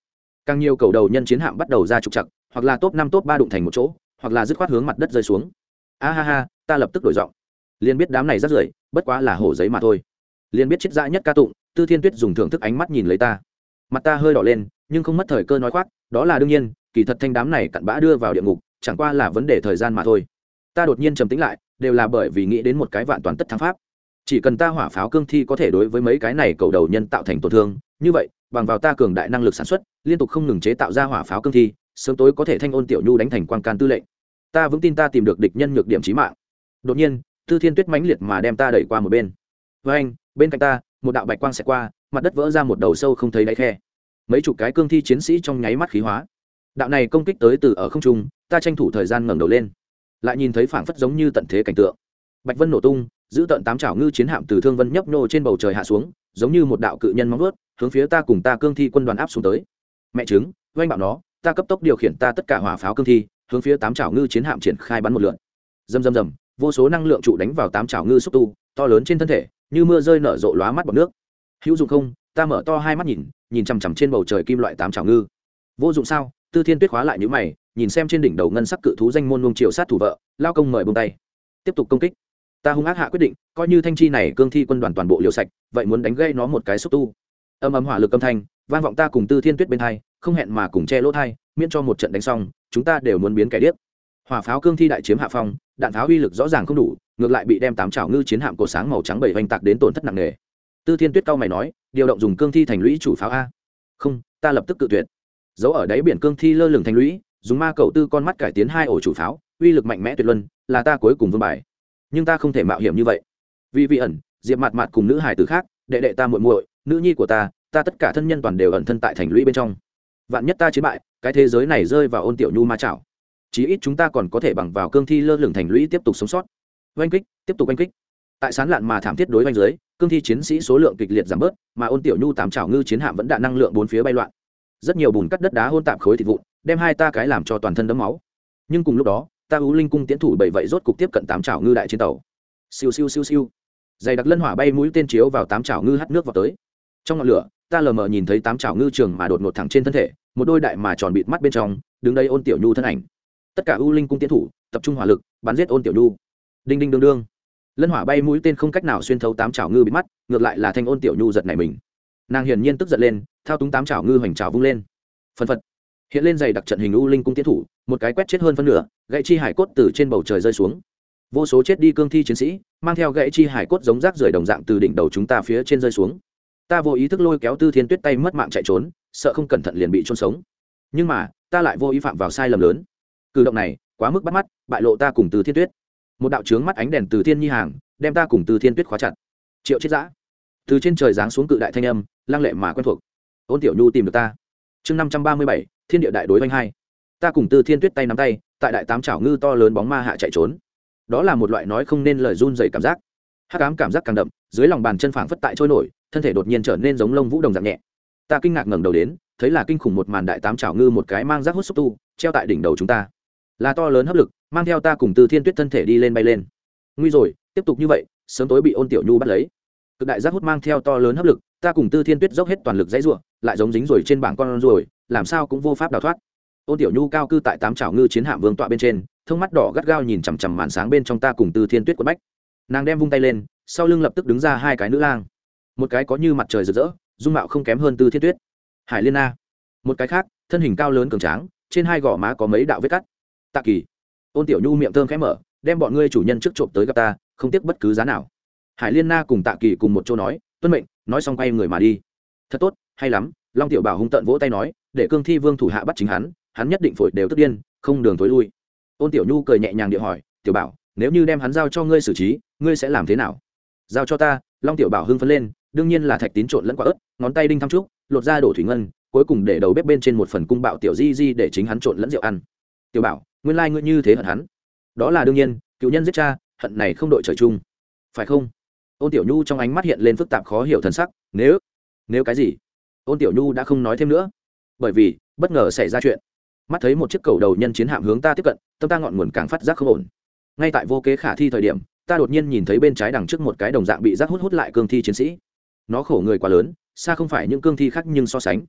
càng nhiều cầu đầu nhân chiến hạm bắt đầu ra trục chặt, hoặc là top năm top ba đụng thành một chỗ, hoặc là dứt khoát hướng mặt đất rơi xuống. A ha ha, ta lập tức đổi giọng. Liên biết đám này rất rưởi, bất quá là hổ giấy mà thôi. Liên biết chết dã nhất ca tụng, Tư Thiên Tuyết dùng thưởng thức ánh mắt nhìn lấy ta. Mặt ta hơi đỏ lên, nhưng không mất thời cơ nói khoác, đó là đương nhiên, kỳ thật thanh đám này cặn bã đưa vào địa ngục, chẳng qua là vấn đề thời gian mà thôi. Ta đột nhiên trầm tĩnh lại, đều là bởi vì nghĩ đến một cái vạn toàn tất thắng pháp. Chỉ cần ta hỏa pháo cương thi có thể đối với mấy cái này cầu đầu nhân tạo thành tổn thương, như vậy, bằng vào ta cường đại năng lực sản xuất, liên tục không ngừng chế tạo ra hỏa pháo cương thi, sớm tối có thể thanh Ôn Tiểu Nhu đánh thành quang can tư lệnh. Ta vững tin ta tìm được địch nhân nhược điểm chí mạng. Đột nhiên, Tư Thiên Tuyết mãnh liệt mà đem ta đẩy qua một bên. Với anh, bên cạnh ta, một đạo bạch quang sẽ qua, mặt đất vỡ ra một đầu sâu không thấy đáy khe. Mấy chục cái cương thi chiến sĩ trong nháy mắt khí hóa. Đạo này công kích tới từ ở không trung, ta tranh thủ thời gian ngẩng đầu lên, lại nhìn thấy phảng phất giống như tận thế cảnh tượng. Bạch vân nổ tung, giữ tận tám chảo ngư chiến hạm từ thương vân nhấp nhô trên bầu trời hạ xuống, giống như một đạo cự nhân móng vuốt, hướng phía ta cùng ta cương thi quân đoàn áp xuống tới. Mẹ trứng, oanh bạo nó, ta cấp tốc điều khiển ta tất cả hỏa pháo cương thi, hướng phía tám chảo ngư chiến hạm triển khai bắn một lượt. Rầm rầm rầm, vô số năng lượng trụ đánh vào tám chảo ngư xúc tu, to lớn trên thân thể, như mưa rơi nở rộ lóa mắt bọt nước. Hữu dụng không? Ta mở to hai mắt nhìn, nhìn chằm chằm trên bầu trời kim loại tám chảo ngư. Vô dụng sao? Tư Thiên Tuyết khóa lại nhíu mày, nhìn xem trên đỉnh đầu ngân sắc cự thú danh môn luông triều sát thủ vợ, lao công mời buông tay. Tiếp tục công kích. Ta hung ác hạ quyết định, coi như thanh chi này cương thi quân đoàn toàn bộ liều sạch, vậy muốn đánh gây nó một cái xúc tu. Âm ầm hỏa lực âm thanh, vang vọng ta cùng Tư Thiên Tuyết bên hai, không hẹn mà cùng che lỗ thai, miễn cho một trận đánh xong, chúng ta đều muốn biến kẻ điếc. Hỏa pháo cương thi đại chiếm hạ phong, đạn pháo uy lực rõ ràng không đủ, ngược lại bị đem tám chảo ngư chiến hạm cổ sáng màu trắng bảy vành tạc đến tổn thất nặng nề. Tư Thiên Tuyết cao mày nói, điều động dùng cương thi thành lũy chủ pháo a. Không, ta lập tức cự tuyệt. Giấu ở đáy biển cương thi lơ lửng thành lũy, dùng ma cầu tư con mắt cải tiến hai ổ chủ pháo, uy lực mạnh mẽ tuyệt luân, là ta cuối cùng vương bài. Nhưng ta không thể mạo hiểm như vậy. Vì vị ẩn, Diệp Mạt Mạt cùng nữ hài tử khác, đệ đệ ta muội muội, nữ nhi của ta, ta tất cả thân nhân toàn đều ẩn thân tại thành lũy bên trong. Vạn nhất ta chiến bại, cái thế giới này rơi vào Ôn Tiểu Nhu ma chảo. Chí ít chúng ta còn có thể bằng vào cương thi lơ lửng thành lũy tiếp tục sống sót. Oanh kích, tiếp tục oanh kích. Tại sán lạn mà thảm thiết đối oanh dưới, cương thi chiến sĩ số lượng kịch liệt giảm bớt, mà Ôn Tiểu Nhu tám chảo ngư chiến hạm vẫn đạn năng lượng bốn phía bay loạn. Rất nhiều bùn cắt đất đá hôn tạp khối thịt vụn, đem hai ta cái làm cho toàn thân đẫm máu. Nhưng cùng lúc đó, ta U Linh cung tiến thủ bảy vậy rốt cục tiếp cận tám chảo ngư đại chiến tàu. Siêu siêu siêu siêu. Dày đặc lân hỏa bay mũi tên chiếu vào tám chảo ngư hắt nước vào tới. Trong ngọn lửa, ta lờ mờ nhìn thấy tám chảo ngư trường mà đột ngột thẳng trên thân thể, một đôi đại mà tròn bịt mắt bên trong, đứng đây Ôn Tiểu Nhu thân ảnh. Tất cả U Linh cung tiến thủ tập trung hỏa lực, bắn giết Ôn Tiểu Nhu. Đinh đinh đương đương. Lân hỏa bay mũi tên không cách nào xuyên thấu tám chảo ngư bịt mắt, ngược lại là thanh Ôn Tiểu Nhu giật nảy mình. Nàng hiển nhiên tức giận lên, thao túng tám chảo ngư hoành trảo vung lên. Phân phật. Hiện lên dày đặc trận hình U Linh cung tiến thủ, một cái quét chết hơn phân nửa, gãy chi hải cốt từ trên bầu trời rơi xuống. Vô số chết đi cương thi chiến sĩ, mang theo gãy chi hải cốt giống rác rưởi đồng dạng từ đỉnh đầu chúng ta phía trên rơi xuống. Ta vô ý thức lôi kéo Tư Thiên Tuyết tay mất mạng chạy trốn, sợ không cẩn thận liền bị chôn sống. Nhưng mà, ta lại vô ý phạm vào sai lầm lớn. Cử động này, quá mức bắt mắt, bại lộ ta cùng Tư Thiên Tuyết. Một đạo chướng mắt ánh đèn từ thiên nhi hàng, đem ta cùng Tư Thiên Tuyết khóa chặt. Triệu Chết Dã. Từ trên trời giáng xuống cự đại thanh âm, lăng lệ mà quen thuộc. Ôn Tiểu Nhu tìm được ta. Chương năm trăm ba mươi bảy, Thiên địa đại đối vanh hai. Ta cùng Tư Thiên Tuyết tay nắm tay, tại đại tám chảo ngư to lớn bóng ma hạ chạy trốn. Đó là một loại nói không nên lời run rẩy cảm giác. Hắc ám cảm giác càng đậm, dưới lòng bàn chân phảng phất tại trôi nổi, thân thể đột nhiên trở nên giống lông vũ đồng dạng nhẹ. Ta kinh ngạc ngẩng đầu đến, thấy là kinh khủng một màn đại tám chảo ngư một cái mang rác hút xúc tu, treo tại đỉnh đầu chúng ta. Là to lớn hấp lực, mang theo ta cùng Tư Thiên Tuyết thân thể đi lên bay lên. Nguy rồi, tiếp tục như vậy, sớm tối bị Ôn Tiểu Nhu bắt lấy. Cực đại rác hút mang theo to lớn hấp lực, ta cùng Tư Thiên Tuyết dốc hết toàn lực dãy rủa, lại giống dính rồi trên bảng con ruồi, làm sao cũng vô pháp đào thoát. Ôn Tiểu Nhu cao cư tại tám chảo ngư chiến hạm vương tọa bên trên, thông mắt đỏ gắt gao nhìn chằm chằm màn sáng bên trong ta cùng Tư Thiên Tuyết quấn bách. Nàng đem vung tay lên, sau lưng lập tức đứng ra hai cái nữ lang. Một cái có như mặt trời rực rỡ, dung mạo không kém hơn Tư Thiên Tuyết, Hải Liên Na. Một cái khác, thân hình cao lớn cường tráng, trên hai gò má có mấy đạo vết cắt. Tạ Kỳ. Ôn Tiểu Nhu miệng thơm khẽ mở, đem bọn ngươi chủ nhân trước trộm tới gặp ta, không tiếc bất cứ giá nào. Hải Liên Na cùng Tạ Kỳ cùng một chỗ nói, tuân mệnh, nói xong quay người mà đi. Thật tốt, hay lắm. Long Tiểu Bảo hung tợn vỗ tay nói, để cương thi vương thủ hạ bắt chính hắn, hắn nhất định phổi đều tức điên, không đường tối lui. Ôn Tiểu Nhu cười nhẹ nhàng địa hỏi, Tiểu Bảo, nếu như đem hắn giao cho ngươi xử trí, ngươi sẽ làm thế nào? Giao cho ta. Long Tiểu Bảo hưng phấn lên, đương nhiên là thạch tín trộn lẫn quả ớt, ngón tay đinh thăm trúc, lột ra đổ thủy ngân, cuối cùng để đầu bếp bên trên một phần cung bạo tiểu di di để chính hắn trộn lẫn rượu ăn. Tiểu Bảo, nguyên lai ngươi như thế hận hắn? Đó là đương nhiên, cựu nhân giết cha, hận này không đội trời chung, phải không? Ôn Tiểu Nhu trong ánh mắt hiện lên phức tạp khó hiểu thần sắc, nếu nếu cái gì? Ôn Tiểu Nhu đã không nói thêm nữa, bởi vì bất ngờ xảy ra chuyện. Mắt thấy một chiếc cầu đầu nhân chiến hạm hướng ta tiếp cận, tâm ta ngọn nguồn càng phát giác không ổn. Ngay tại vô kế khả thi thời điểm, ta đột nhiên nhìn thấy bên trái đằng trước một cái đồng dạng bị rác hút hút lại cương thi chiến sĩ. Nó khổ người quá lớn, xa không phải những cương thi khác nhưng so sánh.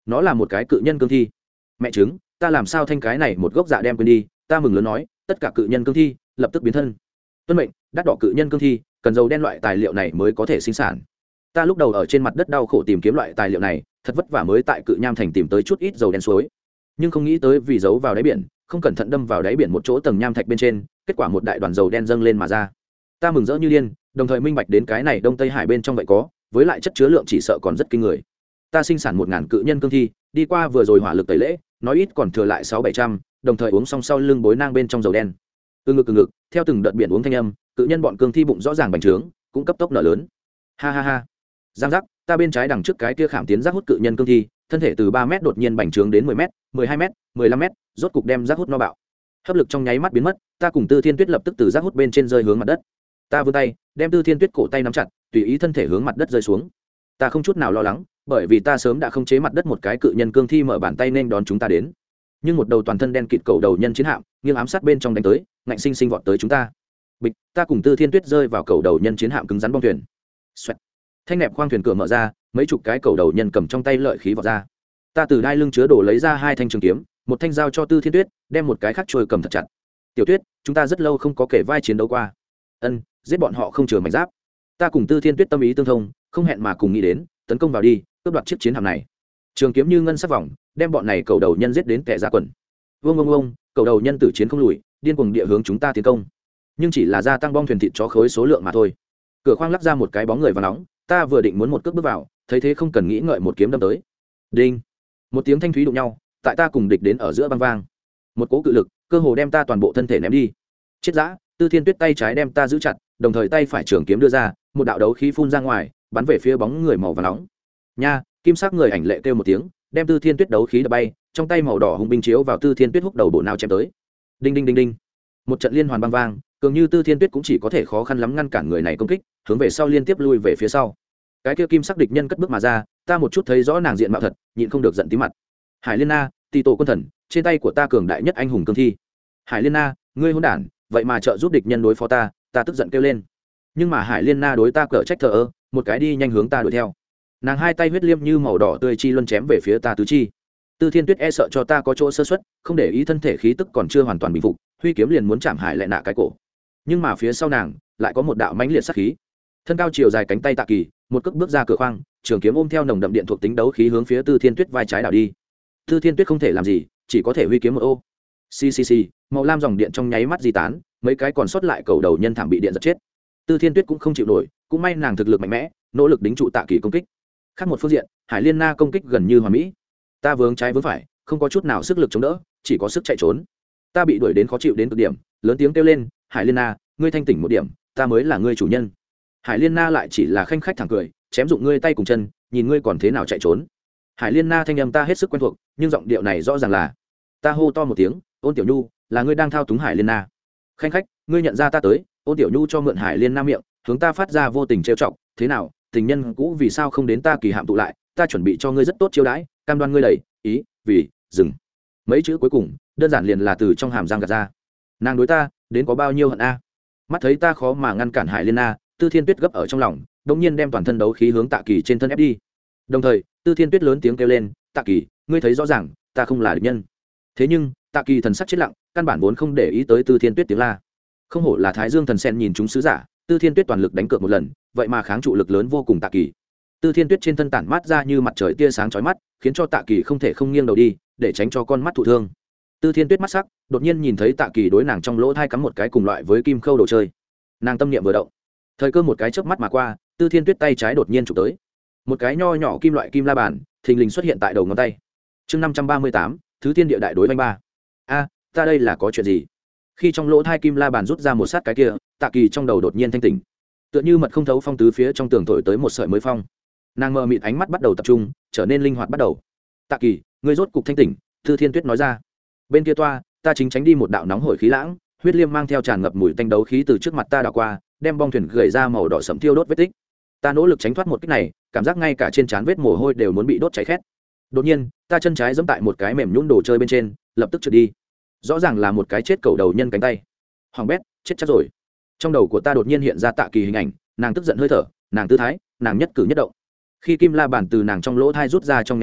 nó là một cái cự nhân cương thi. Mẹ chứng, ta làm sao thanh cái này một gốc dạ đem quên đi. Ta mừng lớn nói, tất cả cự nhân cương thi lập tức biến thân. Tuân mệnh, đắt đỏ cự nhân cương thi cần dầu đen loại tài liệu này mới có thể sinh sản. Ta lúc đầu ở trên mặt đất đau khổ tìm kiếm loại tài liệu này, thật vất vả mới tại cự nham thành tìm tới chút ít dầu đen suối, nhưng không nghĩ tới vì giấu vào đáy biển, không cẩn thận đâm vào đáy biển một chỗ tầng nham thạch bên trên, kết quả một đại đoàn dầu đen dâng lên mà ra. Ta mừng rỡ như điên, đồng thời minh bạch đến cái này Đông Tây Hải bên trong vậy có, với lại chất chứa lượng chỉ sợ còn rất kinh người. Ta sinh sản một ngàn cự nhân cương thi, đi qua vừa rồi hỏa lực tẩy lễ, nói ít còn thừa lại sáu bảy trăm, đồng thời uống xong sau lưng bối nang bên trong dầu đen. Từ ngực từ ngực, theo từng đợt biển uống thanh âm, cự nhân bọn cương thi bụng rõ ràng bành trướng, cũng cấp tốc nở lớn. Ha ha ha. Giang giác, ta bên trái đằng trước cái kia khảm tiến giác hút cự nhân cương thi, thân thể từ ba mét đột nhiên bành trướng đến mười mét, mười hai mét, mười lăm mét, rốt cục đem giác hút no bạo. Hấp lực trong nháy mắt biến mất, ta cùng Tư Thiên Tuyết lập tức từ giác hút bên trên rơi hướng mặt đất. Ta vươn tay, đem Tư Thiên Tuyết cổ tay nắm chặt, tùy ý thân thể hướng mặt đất rơi xuống. Ta không chút nào lo lắng, bởi vì ta sớm đã không chế mặt đất một cái cự nhân cương thi mở bàn tay nên đón chúng ta đến. Nhưng một đầu toàn thân đen kịt cầu đầu nhân chiến hạm, nghiêng ám sát bên trong đánh tới, ngạnh sinh sinh vọt tới chúng ta. Bịch, ta cùng Tư Thiên Tuyết rơi vào cầu đầu nhân chiến hạm cứng rắn bong thuyền. Xoẹt. Thanh nẹp khoang thuyền cửa mở ra, mấy chục cái cầu đầu nhân cầm trong tay lợi khí vọt ra. Ta từ đai lưng chứa đồ lấy ra hai thanh trường kiếm, một thanh dao cho Tư Thiên Tuyết, đem một cái khác trôi cầm thật chặt. Tiểu Tuyết, chúng ta rất lâu không có kể vai chiến đấu qua. Ân, giết bọn họ không chừa mảnh giáp. Ta cùng Tư Thiên Tuyết tâm ý tương thông, không hẹn mà cùng nghĩ đến, tấn công vào đi, cướp đoạt chiếc chiến hạm này. Trường kiếm như ngân sắc vòng, đem bọn này cầu đầu nhân giết đến tè ra quần. Vương Vương Vương, cầu đầu nhân tử chiến không lùi, điên cuồng địa hướng chúng ta tiến công. Nhưng chỉ là gia tăng bom thuyền thịt chó khối số lượng mà thôi. Cửa khoang lắc ra một cái bóng người vào nóng, ta vừa định muốn một cước bước vào, thấy thế không cần nghĩ ngợi một kiếm đâm tới. Đinh, một tiếng thanh thúy đụng nhau, tại ta cùng địch đến ở giữa băng vang. Một cỗ cự lực, cơ hồ đem ta toàn bộ thân thể ném đi. Chết dã, Tư Thiên Tuyết tay trái đem ta giữ chặt, đồng thời tay phải trường kiếm đưa ra, một đạo đấu khí phun ra ngoài, bắn về phía bóng người màu vàng nóng. Nha, kim sắc người ảnh lệ kêu một tiếng, đem Tư Thiên Tuyết đấu khí đập bay, trong tay màu đỏ hung binh chiếu vào Tư Thiên Tuyết húc đầu bộ nào chém tới. Đinh đinh đinh đinh. Một trận liên hoàn băng vang, cường như Tư Thiên Tuyết cũng chỉ có thể khó khăn lắm ngăn cản người này công kích, hướng về sau liên tiếp lui về phía sau. Cái kia kim sắc địch nhân cất bước mà ra, ta một chút thấy rõ nàng diện mạo thật, nhịn không được giận tí mặt. Hải Liên Na, Tỳ Tổ quân thần, trên tay của ta cường đại nhất anh hùng cương thi. Hải Liên Na, ngươi hỗn đản, vậy mà trợ giúp địch nhân đối phó ta, ta tức giận kêu lên. Nhưng mà Hải Liên Na đối ta cở trách thờ ơ, một cái đi nhanh hướng ta đuổi theo. Nàng hai tay huyết liêm như màu đỏ tươi chi luân chém về phía ta tứ chi. Tư Thiên Tuyết e sợ cho ta có chỗ sơ suất, không để ý thân thể khí tức còn chưa hoàn toàn bình phục, huy kiếm liền muốn chạm Hải Lệ Nạ cái cổ. Nhưng mà phía sau nàng lại có một đạo mãnh liệt sát khí. Thân cao chiều dài cánh tay Tạ Kỳ, một cước bước ra cửa khoang, trường kiếm ôm theo nồng đậm điện thuộc tính đấu khí hướng phía Tư Thiên Tuyết vai trái đảo đi. Tư Thiên Tuyết không thể làm gì, chỉ có thể huy kiếm một ô. Xì xì xì, màu lam dòng điện trong nháy mắt di tán, mấy cái còn sót lại cầu đầu nhân thảm bị điện giật chết. Tư Thiên Tuyết cũng không chịu nổi, cũng may nàng thực lực mạnh mẽ, nỗ lực đính trụ Tạ Kỳ công kích. Khác một phương diện, Hải Liên Na công kích gần như hoàn mỹ. Ta vướng trái vướng phải, không có chút nào sức lực chống đỡ, chỉ có sức chạy trốn. Ta bị đuổi đến khó chịu đến cực điểm, lớn tiếng kêu lên, Hải Liên Na, ngươi thanh tỉnh một điểm, ta mới là ngươi chủ nhân. Hải Liên Na lại chỉ là khanh khách thẳng cười, chém dụng ngươi tay cùng chân, nhìn ngươi còn thế nào chạy trốn. Hải Liên Na thanh âm ta hết sức quen thuộc, nhưng giọng điệu này rõ ràng là ta hô to một tiếng, Ôn Tiểu Nhu, là ngươi đang thao túng Hải Liên Na. Khanh khách, ngươi nhận ra ta tới. Ôn Tiểu Nhu cho mượn Hải Liên Na miệng, hướng ta phát ra vô tình trêu chọc, thế nào, tình nhân cũ vì sao không đến ta kỳ hạm tụ lại, ta chuẩn bị cho ngươi rất tốt chiêu đãi, cam đoan ngươi đầy ý vì dừng. Mấy chữ cuối cùng đơn giản liền là từ trong hàm răng gạt ra. Nàng đối ta đến có bao nhiêu hận a. Mắt thấy ta khó mà ngăn cản Hải Liên Na, Tư Thiên Tuyết gấp ở trong lòng, đống nhiên đem toàn thân đấu khí hướng Tạ Kỳ trên thân ép đi. Đồng thời, Tư Thiên Tuyết lớn tiếng kêu lên, Tạ Kỳ, ngươi thấy rõ ràng, ta không là địch nhân. Thế nhưng, Tạ Kỳ thần sắc chết lặng, căn bản vốn không để ý tới Tư Thiên Tuyết tiếng la. Không hổ là Thái Dương thần sen nhìn chúng sứ giả, Tư Thiên Tuyết toàn lực đánh cược một lần, vậy mà kháng trụ lực lớn vô cùng Tạ Kỳ. Tư Thiên Tuyết trên thân tản mát ra như mặt trời tia sáng chói mắt, khiến cho Tạ Kỳ không thể không nghiêng đầu đi, để tránh cho con mắt thụ thương. Tư Thiên Tuyết mắt sắc, đột nhiên nhìn thấy Tạ Kỳ đối nàng trong lỗ thai cắm một cái cùng loại với kim khâu đồ chơi. Nàng tâm niệm vừa động, thời cơ một cái chớp mắt mà qua, Tư Thiên Tuyết tay trái đột nhiên chụp tới, một cái nho nhỏ kim loại kim la bàn thình lình xuất hiện tại đầu ngón tay. Chương năm trăm ba mươi tám, thứ thiên địa đại đối vanh ba. A, ta đây là có chuyện gì? Khi trong lỗ thai kim la bàn rút ra một sát cái kia, Tạ Kỳ trong đầu đột nhiên thanh tỉnh, tựa như mật không thấu phong tứ phía trong tường thổi tới một sợi mới phong. Nàng mờ mịt ánh mắt bắt đầu tập trung, trở nên linh hoạt bắt đầu. Tạ Kỳ, ngươi rốt cục thanh tỉnh. Tư Thiên Tuyết nói ra. Bên kia toa, ta chính tránh đi một đạo nóng hổi khí lãng, huyết liêm mang theo tràn ngập mùi tanh đấu khí từ trước mặt ta đảo qua, đem bong thuyền gửi ra màu đỏ sẫm thiêu đốt vết tích. Ta nỗ lực tránh thoát một kích này, cảm giác ngay cả trên trán vết mồ hôi đều muốn bị đốt cháy khét. Đột nhiên, ta chân trái giẫm tại một cái mềm nhũn đồ chơi bên trên, lập tức trượt đi. Rõ ràng là một cái chết cầu đầu nhân cánh tay. Hoàng bét, chết chắc rồi. Trong đầu của ta đột nhiên hiện ra Tạ Kỳ hình ảnh, nàng tức giận hơi thở, nàng tư thái, nàng nhất cử nhất động. Khi kim la bàn từ nàng trong lỗ thai rút ra trong nháy mắt,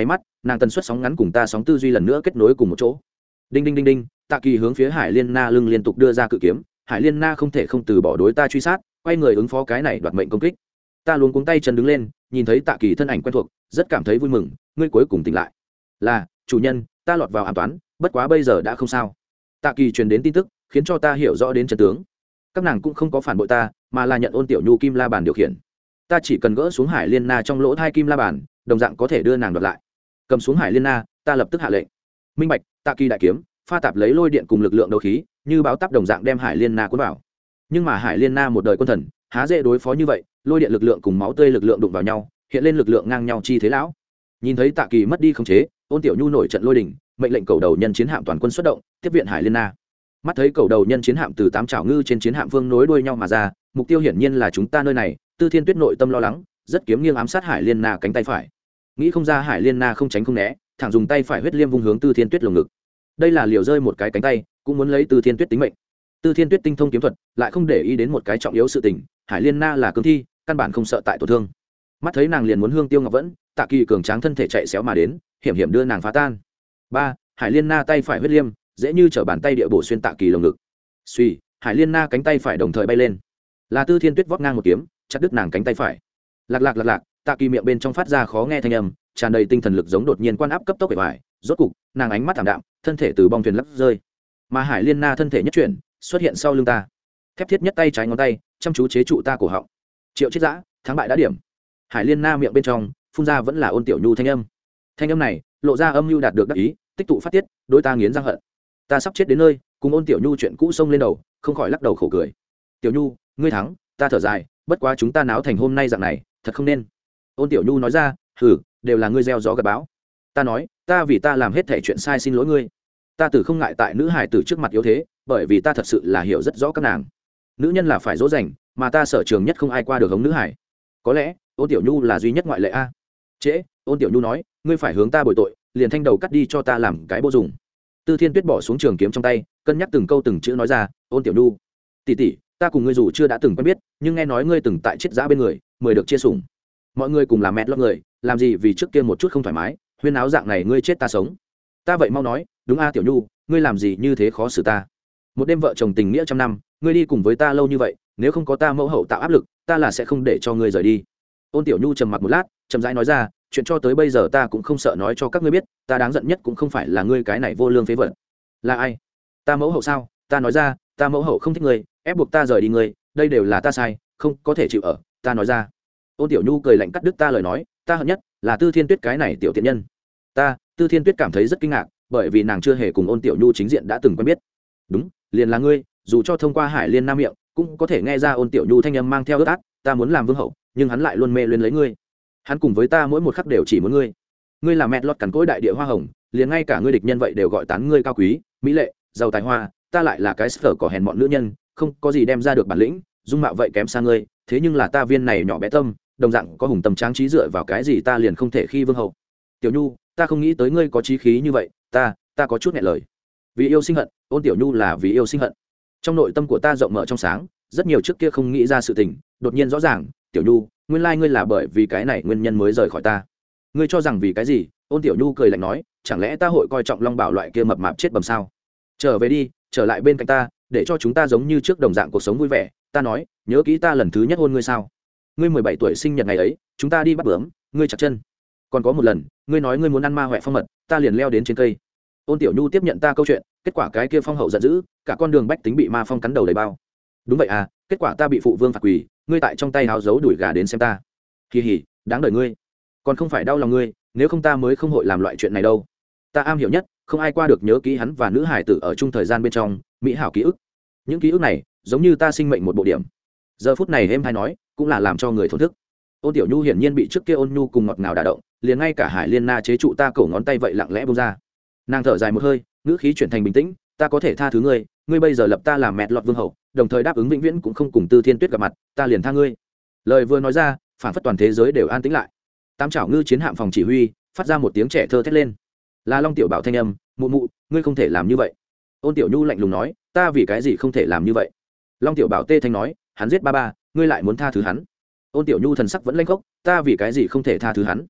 nàng tần suất sóng ngắn cùng ta sóng tư duy lần nữa kết nối cùng một chỗ. Đinh đinh đinh đinh, Tạ Kỳ hướng phía Hải Liên Na lưng liên tục đưa ra cự kiếm, Hải Liên Na không thể không từ bỏ đối ta truy sát, quay người ứng phó cái này đoạt mệnh công kích. Ta luống cuống tay chân đứng lên, nhìn thấy Tạ Kỳ thân ảnh quen thuộc, rất cảm thấy vui mừng, ngươi cuối cùng tỉnh lại. Là, chủ nhân, ta lọt vào an toán, bất quá bây giờ đã không sao. Tạ Kỳ truyền đến tin tức, khiến cho ta hiểu rõ đến trận tướng. Các nàng cũng không có phản bội ta, mà là nhận Ôn Tiểu Nhu kim la bàn điều khiển. Ta chỉ cần gỡ xuống Hải Liên Na trong lỗ thai kim la bàn, đồng dạng có thể đưa nàng đoạt lại. Cầm xuống Hải Liên Na, ta lập tức hạ lệnh. Minh bạch, Tạ Kỳ đại kiếm, pha tạp lấy lôi điện cùng lực lượng đấu khí, như báo táp đồng dạng đem Hải Liên Na cuốn vào. Nhưng mà Hải Liên Na một đời quân thần, há dễ đối phó như vậy, lôi điện lực lượng cùng máu tươi lực lượng đụng vào nhau, hiện lên lực lượng ngang nhau chi thế lão. Nhìn thấy Tạ Kỳ mất đi khống chế, Ôn Tiểu Nhu nổi trận lôi đình, mệnh lệnh cầu đầu nhân chiến hạm toàn quân xuất động, tiếp viện Hải Liên Na. Mắt thấy cầu đầu nhân chiến hạm từ tám chảo ngư trên chiến hạm phương nối đuôi nhau mà ra, mục tiêu hiển nhiên là chúng ta nơi này. Tư Thiên Tuyết nội tâm lo lắng, rất kiếm nghiêng ám sát Hải Liên Na cánh tay phải. Nghĩ không ra Hải Liên Na không tránh không né, thẳng dùng tay phải huyết liêm vung hướng Tư Thiên Tuyết lồng ngực. Đây là liều rơi một cái cánh tay, cũng muốn lấy Tư Thiên Tuyết tính mệnh. Tư Thiên Tuyết tinh thông kiếm thuật, lại không để ý đến một cái trọng yếu sự tình, Hải Liên Na là cương thi, căn bản không sợ tại tổn thương. Mắt thấy nàng liền muốn hương tiêu ngọc vẫn, Tạ Kỳ cường tráng thân thể chạy xéo mà đến, hiểm hiểm đưa nàng phá tan. Ba, Hải Liên Na tay phải huyết liêm, dễ như trở bàn tay địa bổ xuyên Tạ Kỳ lồng ngực. Suy, Hải Liên Na cánh tay phải đồng thời bay lên. Là Tư Thiên Tuyết vót ngang một kiếm, chặt đứt nàng cánh tay phải. Lạc lạc lạc lạc, Tạ Kỳ miệng bên trong phát ra khó nghe thanh âm, tràn đầy tinh thần lực giống đột nhiên quan áp cấp tốc bể bại. Rốt cục, nàng ánh mắt thảm đạm, thân thể từ bong thuyền lắc rơi. Mà Hải Liên Na thân thể nhất chuyển, xuất hiện sau lưng ta. Thép thiết nhất tay trái ngón tay, chăm chú chế trụ ta cổ họng. Triệu Chiết Giã, thắng bại đã điểm. Hải Liên Na miệng bên trong phun ra vẫn là Ôn Tiểu Nhu thanh âm. Thanh âm này, lộ ra âm mưu đạt được đắc ý, tích tụ phát tiết, đối ta nghiến răng hận. Ta sắp chết đến nơi, cùng Ôn Tiểu Nhu chuyện cũ xông lên đầu, không khỏi lắc đầu khổ cười. Tiểu Nhu, ngươi thắng, ta thở dài, bất quá chúng ta náo thành hôm nay dạng này, thật không nên. Ôn Tiểu Nhu nói ra, hừ, đều là ngươi gieo gió gặt bão. Ta nói, ta vì ta làm hết thảy chuyện sai xin lỗi ngươi. Ta tử không ngại tại nữ hải tử trước mặt yếu thế, bởi vì ta thật sự là hiểu rất rõ các nàng. Nữ nhân là phải dỗ dành, mà ta sở trường nhất không ai qua được hống nữ hải. Có lẽ Ôn Tiểu Nhu là duy nhất ngoại lệ a. Trễ, Ôn Tiểu Nhu nói, ngươi phải hướng ta bồi tội, liền thanh đầu cắt đi cho ta làm cái vô dụng. Tư Thiên Tuyết bỏ xuống trường kiếm trong tay, cân nhắc từng câu từng chữ nói ra, Ôn Tiểu Nhu, tỷ tỷ, ta cùng ngươi dù chưa đã từng quen biết, nhưng nghe nói ngươi từng tại Chiết Giã bên người, mời được chia sủng. Mọi người cùng làm mẹ lót người, làm gì vì trước kia một chút không thoải mái, huyên áo dạng này ngươi chết ta sống. Ta vậy mau nói, đúng a Tiểu Nhu, ngươi làm gì như thế khó xử ta. Một đêm vợ chồng tình nghĩa trăm năm, ngươi đi cùng với ta lâu như vậy, nếu không có ta mẫu hậu tạo áp lực, ta là sẽ không để cho ngươi rời đi. Ôn Tiểu Nhu trầm mặc một lát, chậm rãi nói ra, chuyện cho tới bây giờ ta cũng không sợ nói cho các ngươi biết, ta đáng giận nhất cũng không phải là ngươi cái này vô lương phế vật. Là ai? Ta mẫu hậu sao? Ta nói ra, ta mẫu hậu không thích ngươi, ép buộc ta rời đi ngươi, đây đều là ta sai, không có thể chịu ở, ta nói ra. Ôn Tiểu Nhu cười lạnh cắt đứt ta lời nói, ta hận nhất là Tư Thiên Tuyết cái này tiểu tiện nhân. Ta, Tư Thiên Tuyết cảm thấy rất kinh ngạc, bởi vì nàng chưa hề cùng Ôn Tiểu Nhu chính diện đã từng quen biết. Đúng, liền là ngươi, dù cho thông qua Hải Liên Nam miệng, cũng có thể nghe ra Ôn Tiểu Nhu thanh âm mang theo ướt át, ta muốn làm vương hậu, nhưng hắn lại luôn mê luyến lấy ngươi. Hắn cùng với ta mỗi một khắc đều chỉ muốn ngươi. Ngươi là mẹ lọt cằn cỗi đại địa hoa hồng, liền ngay cả ngươi địch nhân vậy đều gọi tán ngươi cao quý, mỹ lệ, giàu tài hoa, ta lại là cái sở cỏ hèn mọn nữ nhân, không có gì đem ra được bản lĩnh, dung mạo vậy kém xa ngươi, thế nhưng là ta viên này nhỏ bé tâm, đồng dạng có hùng tâm tráng trí, dựa vào cái gì ta liền không thể khi vương hậu. Tiểu Nhu, ta không nghĩ tới ngươi có chí khí như vậy, ta, ta có chút nghẹn lời. Vì yêu sinh hận, Ôn Tiểu Nhu là vì yêu sinh hận. Trong nội tâm của ta rộng mở trong sáng, rất nhiều trước kia không nghĩ ra sự tình, đột nhiên rõ ràng, Tiểu Nhu, nguyên lai ngươi là bởi vì cái này nguyên nhân mới rời khỏi ta. Ngươi cho rằng vì cái gì? Ôn Tiểu Nhu cười lạnh nói, chẳng lẽ ta hội coi trọng Long Bảo loại kia mập mạp chết bầm sao? Trở về đi, trở lại bên cạnh ta, để cho chúng ta giống như trước đồng dạng cuộc sống vui vẻ. Ta nói, nhớ kỹ ta lần thứ nhất hôn ngươi sao? Ngươi mười bảy tuổi sinh nhật ngày ấy, chúng ta đi bắt bướm, ngươi chặt chân. Còn có một lần, ngươi nói ngươi muốn ăn ma hoẹ phong mật, ta liền leo đến trên cây. Ôn Tiểu Nhu tiếp nhận ta câu chuyện, kết quả cái kia phong hậu giận dữ, cả con đường bách tính bị ma phong cắn đầu đầy bao. Đúng vậy à, kết quả ta bị phụ vương phạt quỳ, ngươi tại trong tay háo giấu đuổi gà đến xem ta. Kỳ hỉ, đáng đời ngươi. Còn không phải đau lòng ngươi, nếu không ta mới không hội làm loại chuyện này đâu. Ta am hiểu nhất, không ai qua được nhớ ký hắn và nữ hải tử ở chung thời gian bên trong, mỹ hảo ký ức. Những ký ức này, giống như ta sinh mệnh một bộ điểm. Giờ phút này em hay nói, cũng là làm cho người thổn thức. Ôn Tiểu Nhu hiển nhiên bị trước kia Ôn Nhu cùng ngọt ngào đả động, liền ngay cả Hải Liên Na chế trụ ta cổ ngón tay vậy lặng lẽ buông ra. Nàng thở dài một hơi, ngữ khí chuyển thành bình tĩnh, ta có thể tha thứ ngươi, ngươi bây giờ lập ta làm mẹ lọt vương hậu, đồng thời đáp ứng vĩnh viễn cũng không cùng Tư Thiên Tuyết gặp mặt, ta liền tha ngươi. Lời vừa nói ra, phản phất toàn thế giới đều an tĩnh lại. Tám chảo ngư chiến hạm phòng chỉ huy phát ra một tiếng trẻ thơ thét lên, là Long Tiểu Bảo thanh âm, mụ mụ, ngươi không thể làm như vậy. Ôn Tiểu Nhu lạnh lùng nói, ta vì cái gì không thể làm như vậy? Long Tiểu Bảo tê thanh nói, hắn giết ba ba, ngươi lại muốn tha thứ hắn. Ôn Tiểu Nhu thần sắc vẫn lanh khốc, ta vì cái gì không thể tha thứ hắn?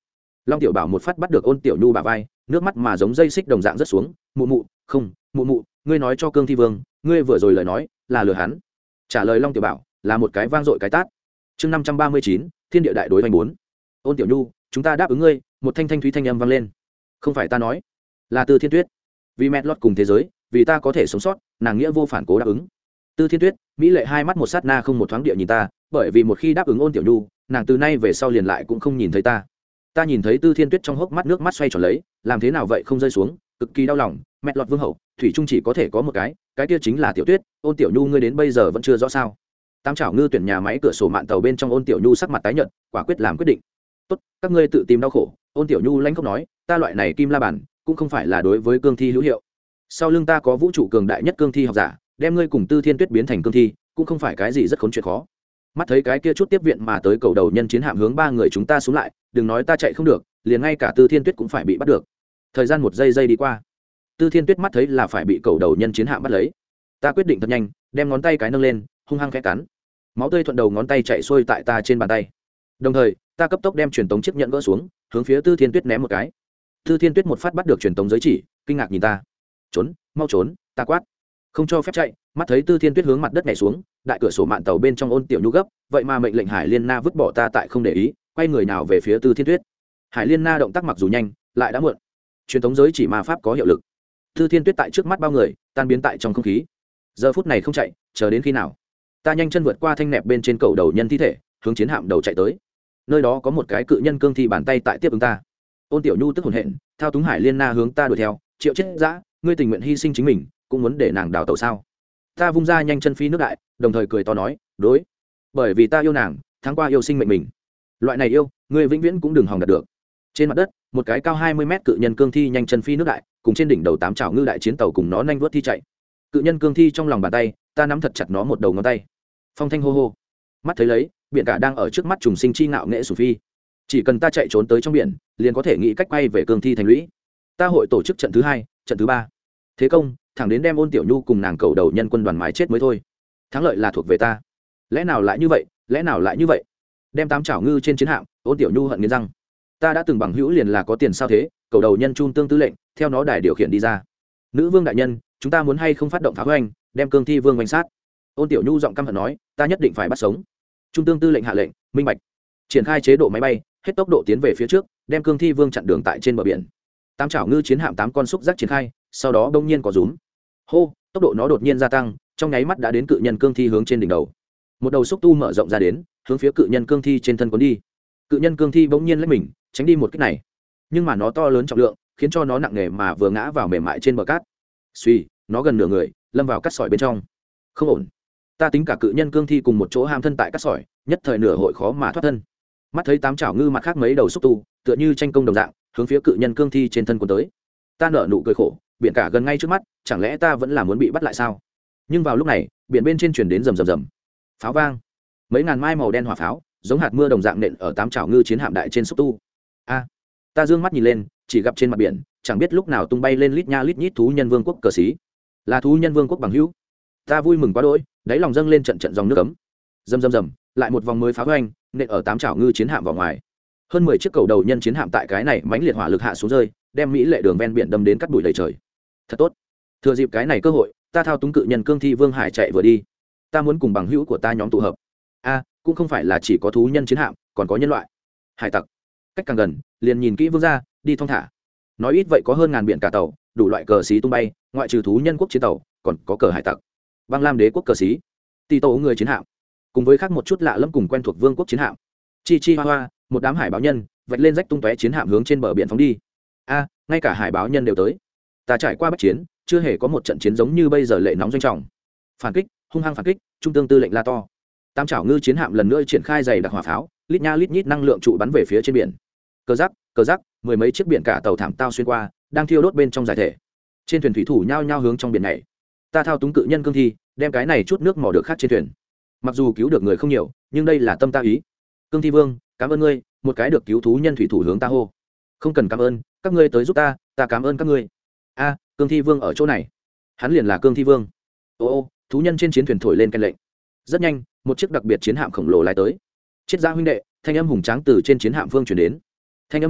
Long tiểu bảo một phát bắt được ôn tiểu nhu bả vai, nước mắt mà giống dây xích đồng dạng rớt xuống. Mụ mụ, không, mụ mụ, ngươi nói cho cương thi vương, ngươi vừa rồi lời nói là lừa hắn. Trả lời Long tiểu bảo là một cái vang dội cái tát. Chương năm trăm ba mươi chín, thiên địa đại đối hoành bốn. Ôn tiểu nhu, chúng ta đáp ứng ngươi. Một thanh thanh thúy thanh âm vang lên. Không phải ta nói, là Tư Thiên Tuyết. Vì mẹ lót cùng thế giới, vì ta có thể sống sót, nàng nghĩa vô phản cố đáp ứng. Tư Thiên Tuyết mỹ lệ hai mắt một sát na không một thoáng địa nhìn ta, bởi vì một khi đáp ứng ôn tiểu nhu, nàng từ nay về sau liền lại cũng không nhìn thấy ta. Ta nhìn thấy Tư Thiên Tuyết trong hốc mắt nước mắt xoay tròn lấy, làm thế nào vậy không rơi xuống, cực kỳ đau lòng. Mẹ lọt vương hậu thủy trung chỉ có thể có một cái, cái kia chính là Tiểu Tuyết. Ôn tiểu nhu ngươi đến bây giờ vẫn chưa rõ sao? Tám chảo ngư tuyển nhà máy cửa sổ mạn tàu bên trong, ôn tiểu nhu sắc mặt tái nhợt, quả quyết làm quyết định. Tốt, các ngươi tự tìm đau khổ. Ôn tiểu nhu lãnh khóc nói, ta loại này kim la bản cũng không phải là đối với cương thi hữu hiệu. Sau lưng ta có vũ trụ cường đại nhất cương thi học giả, đem ngươi cùng Tư Thiên Tuyết biến thành cương thi cũng không phải cái gì rất khốn chuyện khó. Mắt thấy cái kia chút tiếp viện mà tới cầu đầu nhân chiến hạm hướng ba người chúng ta xuống lại, đừng nói ta chạy không được, liền ngay cả Tư Thiên Tuyết cũng phải bị bắt được. Thời gian một giây giây đi qua, Tư Thiên Tuyết mắt thấy là phải bị cầu đầu nhân chiến hạm bắt lấy. Ta quyết định thật nhanh, đem ngón tay cái nâng lên, hung hăng khẽ cắn. Máu tươi thuận đầu ngón tay chạy xuôi tại ta trên bàn tay. Đồng thời, ta cấp tốc đem truyền tống chiếc nhẫn gỡ xuống, hướng phía Tư Thiên Tuyết ném một cái. Tư Thiên Tuyết một phát bắt được truyền tống giới chỉ, kinh ngạc nhìn ta. Trốn, mau trốn! Ta quát. Không cho phép chạy. Mắt thấy Tư Thiên Tuyết hướng mặt đất nhảy xuống, đại cửa sổ mạn tàu bên trong ôn tiểu nhu gấp, vậy mà mệnh lệnh Hải Liên Na vứt bỏ ta tại không để ý, quay người nào về phía Tư Thiên Tuyết. Hải Liên Na động tác mặc dù nhanh, lại đã muộn. Truyền thống giới chỉ ma pháp có hiệu lực. Tư Thiên Tuyết tại trước mắt bao người, tan biến tại trong không khí. Giờ phút này không chạy, chờ đến khi nào? Ta nhanh chân vượt qua thanh nẹp bên trên cầu đầu nhân thi thể, hướng chiến hạm đầu chạy tới. Nơi đó có một cái cự nhân cương thi bàn tay tại tiếp ứng ta. Ôn tiểu nhu tức hồn hện, thao túng Hải Liên Na hướng ta đuổi theo. Triệu chết dã, ngươi tình nguyện hy sinh chính mình, cũng muốn để nàng đào tẩu sao? Ta vung ra nhanh chân phi nước đại, đồng thời cười to nói, đối, bởi vì ta yêu nàng, tháng qua yêu sinh mệnh mình. Loại này yêu, ngươi vĩnh viễn cũng đừng hòng đạt được. Trên mặt đất, một cái cao hai mươi mét cự nhân cương thi nhanh chân phi nước đại, cùng trên đỉnh đầu tám chảo ngư đại chiến tàu cùng nó nhanh vuốt thi chạy. Cự nhân cương thi trong lòng bàn tay, ta nắm thật chặt nó một đầu ngón tay. Phong thanh hô hô, mắt thấy lấy, biển cả đang ở trước mắt trùng sinh chi ngạo nghệ sủ phi. Chỉ cần ta chạy trốn tới trong biển, liền có thể nghĩ cách quay về cương thi thành lũy. Ta hội tổ chức trận thứ hai, trận thứ ba. Thế công, thẳng đến đem ôn tiểu nhu cùng nàng cầu đầu nhân quân đoàn mái chết mới thôi. Thắng lợi là thuộc về ta. Lẽ nào lại như vậy, lẽ nào lại như vậy? Đem tám chảo ngư trên chiến hạm, ôn tiểu nhu hận nghiến răng. Ta đã từng bằng hữu liền là có tiền sao thế? Cầu đầu nhân chun tương tư lệnh, theo nó đài điều khiển đi ra. Nữ vương đại nhân, chúng ta muốn hay không phát động phá hoành, đem cương thi vương vành sát? Ôn tiểu nhu giọng căm hận nói, ta nhất định phải bắt sống. Trung tương tư lệnh hạ lệnh, minh bạch. Triển khai chế độ máy bay, hết tốc độ tiến về phía trước, đem cương thi vương chặn đường tại trên bờ biển. Tám chảo ngư chiến hạm tám con xúc giác triển khai, sau đó đông nhiên có rúm. Hô, tốc độ nó đột nhiên gia tăng, trong nháy mắt đã đến cự nhân cương thi hướng trên đỉnh đầu. Một đầu xúc tu mở rộng ra đến, hướng phía cự nhân cương thi trên thân cuốn đi. Cự nhân cương thi bỗng nhiên lách mình, tránh đi một kích này. Nhưng mà nó to lớn trọng lượng, khiến cho nó nặng nề mà vừa ngã vào mềm mại trên bờ cát. Suy, nó gần nửa người, lâm vào cát sỏi bên trong. Không ổn. Ta tính cả cự nhân cương thi cùng một chỗ ham thân tại cát sỏi, nhất thời nửa hội khó mà thoát thân. Mắt thấy tám chảo ngư mặt khác mấy đầu xúc tu, tựa như tranh công đồng dạng, hướng phía cự nhân cương thi trên thân cuốn tới. Ta nở nụ cười khổ, biển cả gần ngay trước mắt, chẳng lẽ ta vẫn là muốn bị bắt lại sao? Nhưng vào lúc này, biển bên trên truyền đến rầm rầm rầm, pháo vang, mấy ngàn mai màu đen hỏa pháo, giống hạt mưa đồng dạng nện ở tám chảo ngư chiến hạm đại trên xúc tu. A, ta dương mắt nhìn lên, chỉ gặp trên mặt biển, chẳng biết lúc nào tung bay lên lít nha lít nhít thú nhân vương quốc cờ xí, là thú nhân vương quốc bằng hữu. Ta vui mừng quá đỗi, đáy lòng dâng lên trận trận dòng nước ấm. Rầm rầm rầm, lại một vòng mới pháo hoành, nện ở tám chảo ngư chiến hạm vào ngoài. Hơn mười chiếc cầu đầu nhân chiến hạm tại cái này mãnh liệt hỏa lực hạ xuống rơi, đem mỹ lệ đường ven biển đâm đến cắt bụi đầy trời. Thật tốt, thừa dịp cái này cơ hội, ta thao túng cự nhân cương thi vương hải chạy vừa đi. Ta muốn cùng bằng hữu của ta nhóm tụ hợp. A, cũng không phải là chỉ có thú nhân chiến hạm, còn có nhân loại, hải tặc. Cách càng gần, liền nhìn kỹ vương ra, đi thong thả. Nói ít vậy có hơn ngàn biển cả tàu, đủ loại cờ xí tung bay, ngoại trừ thú nhân quốc chiến tàu, còn có cờ hải tặc, băng lam đế quốc cờ xí, tì tổ người chiến hạm, cùng với khác một chút lạ lẫm cùng quen thuộc vương quốc chiến hạm. Chi chi hoa hoa, một đám hải báo nhân vạch lên rách tung tóe chiến hạm hướng trên bờ biển phóng đi. A, ngay cả hải báo nhân đều tới. Ta trải qua bách chiến, chưa hề có một trận chiến giống như bây giờ lệ nóng doanh trọng. Phản kích, hung hăng phản kích, trung tương tư lệnh la to. Tam chảo ngư chiến hạm lần nữa triển khai dày đặc hỏa pháo, lít nha lít nhít năng lượng trụ bắn về phía trên biển. Cờ rắc, cờ rắc, mười mấy chiếc biển cả tàu thảm tao xuyên qua, đang thiêu đốt bên trong giải thể. Trên thuyền thủy thủ nhao nhao hướng trong biển này. Ta thao túng cự nhân cương thi, đem cái này chút nước mỏ được khác trên thuyền. Mặc dù cứu được người không nhiều, nhưng đây là tâm ta ý. Cương thi vương, cảm ơn ngươi, một cái được cứu thú nhân thủy thủ hướng ta hô. Không cần cảm ơn, các ngươi tới giúp ta, ta cảm ơn các ngươi. A, cương thi vương ở chỗ này. Hắn liền là cương thi vương. Ô ô, thú nhân trên chiến thuyền thổi lên canh lệnh. Rất nhanh, một chiếc đặc biệt chiến hạm khổng lồ lái tới. Triết gia huynh đệ, thanh âm hùng tráng từ trên chiến hạm phương truyền đến. Thanh âm này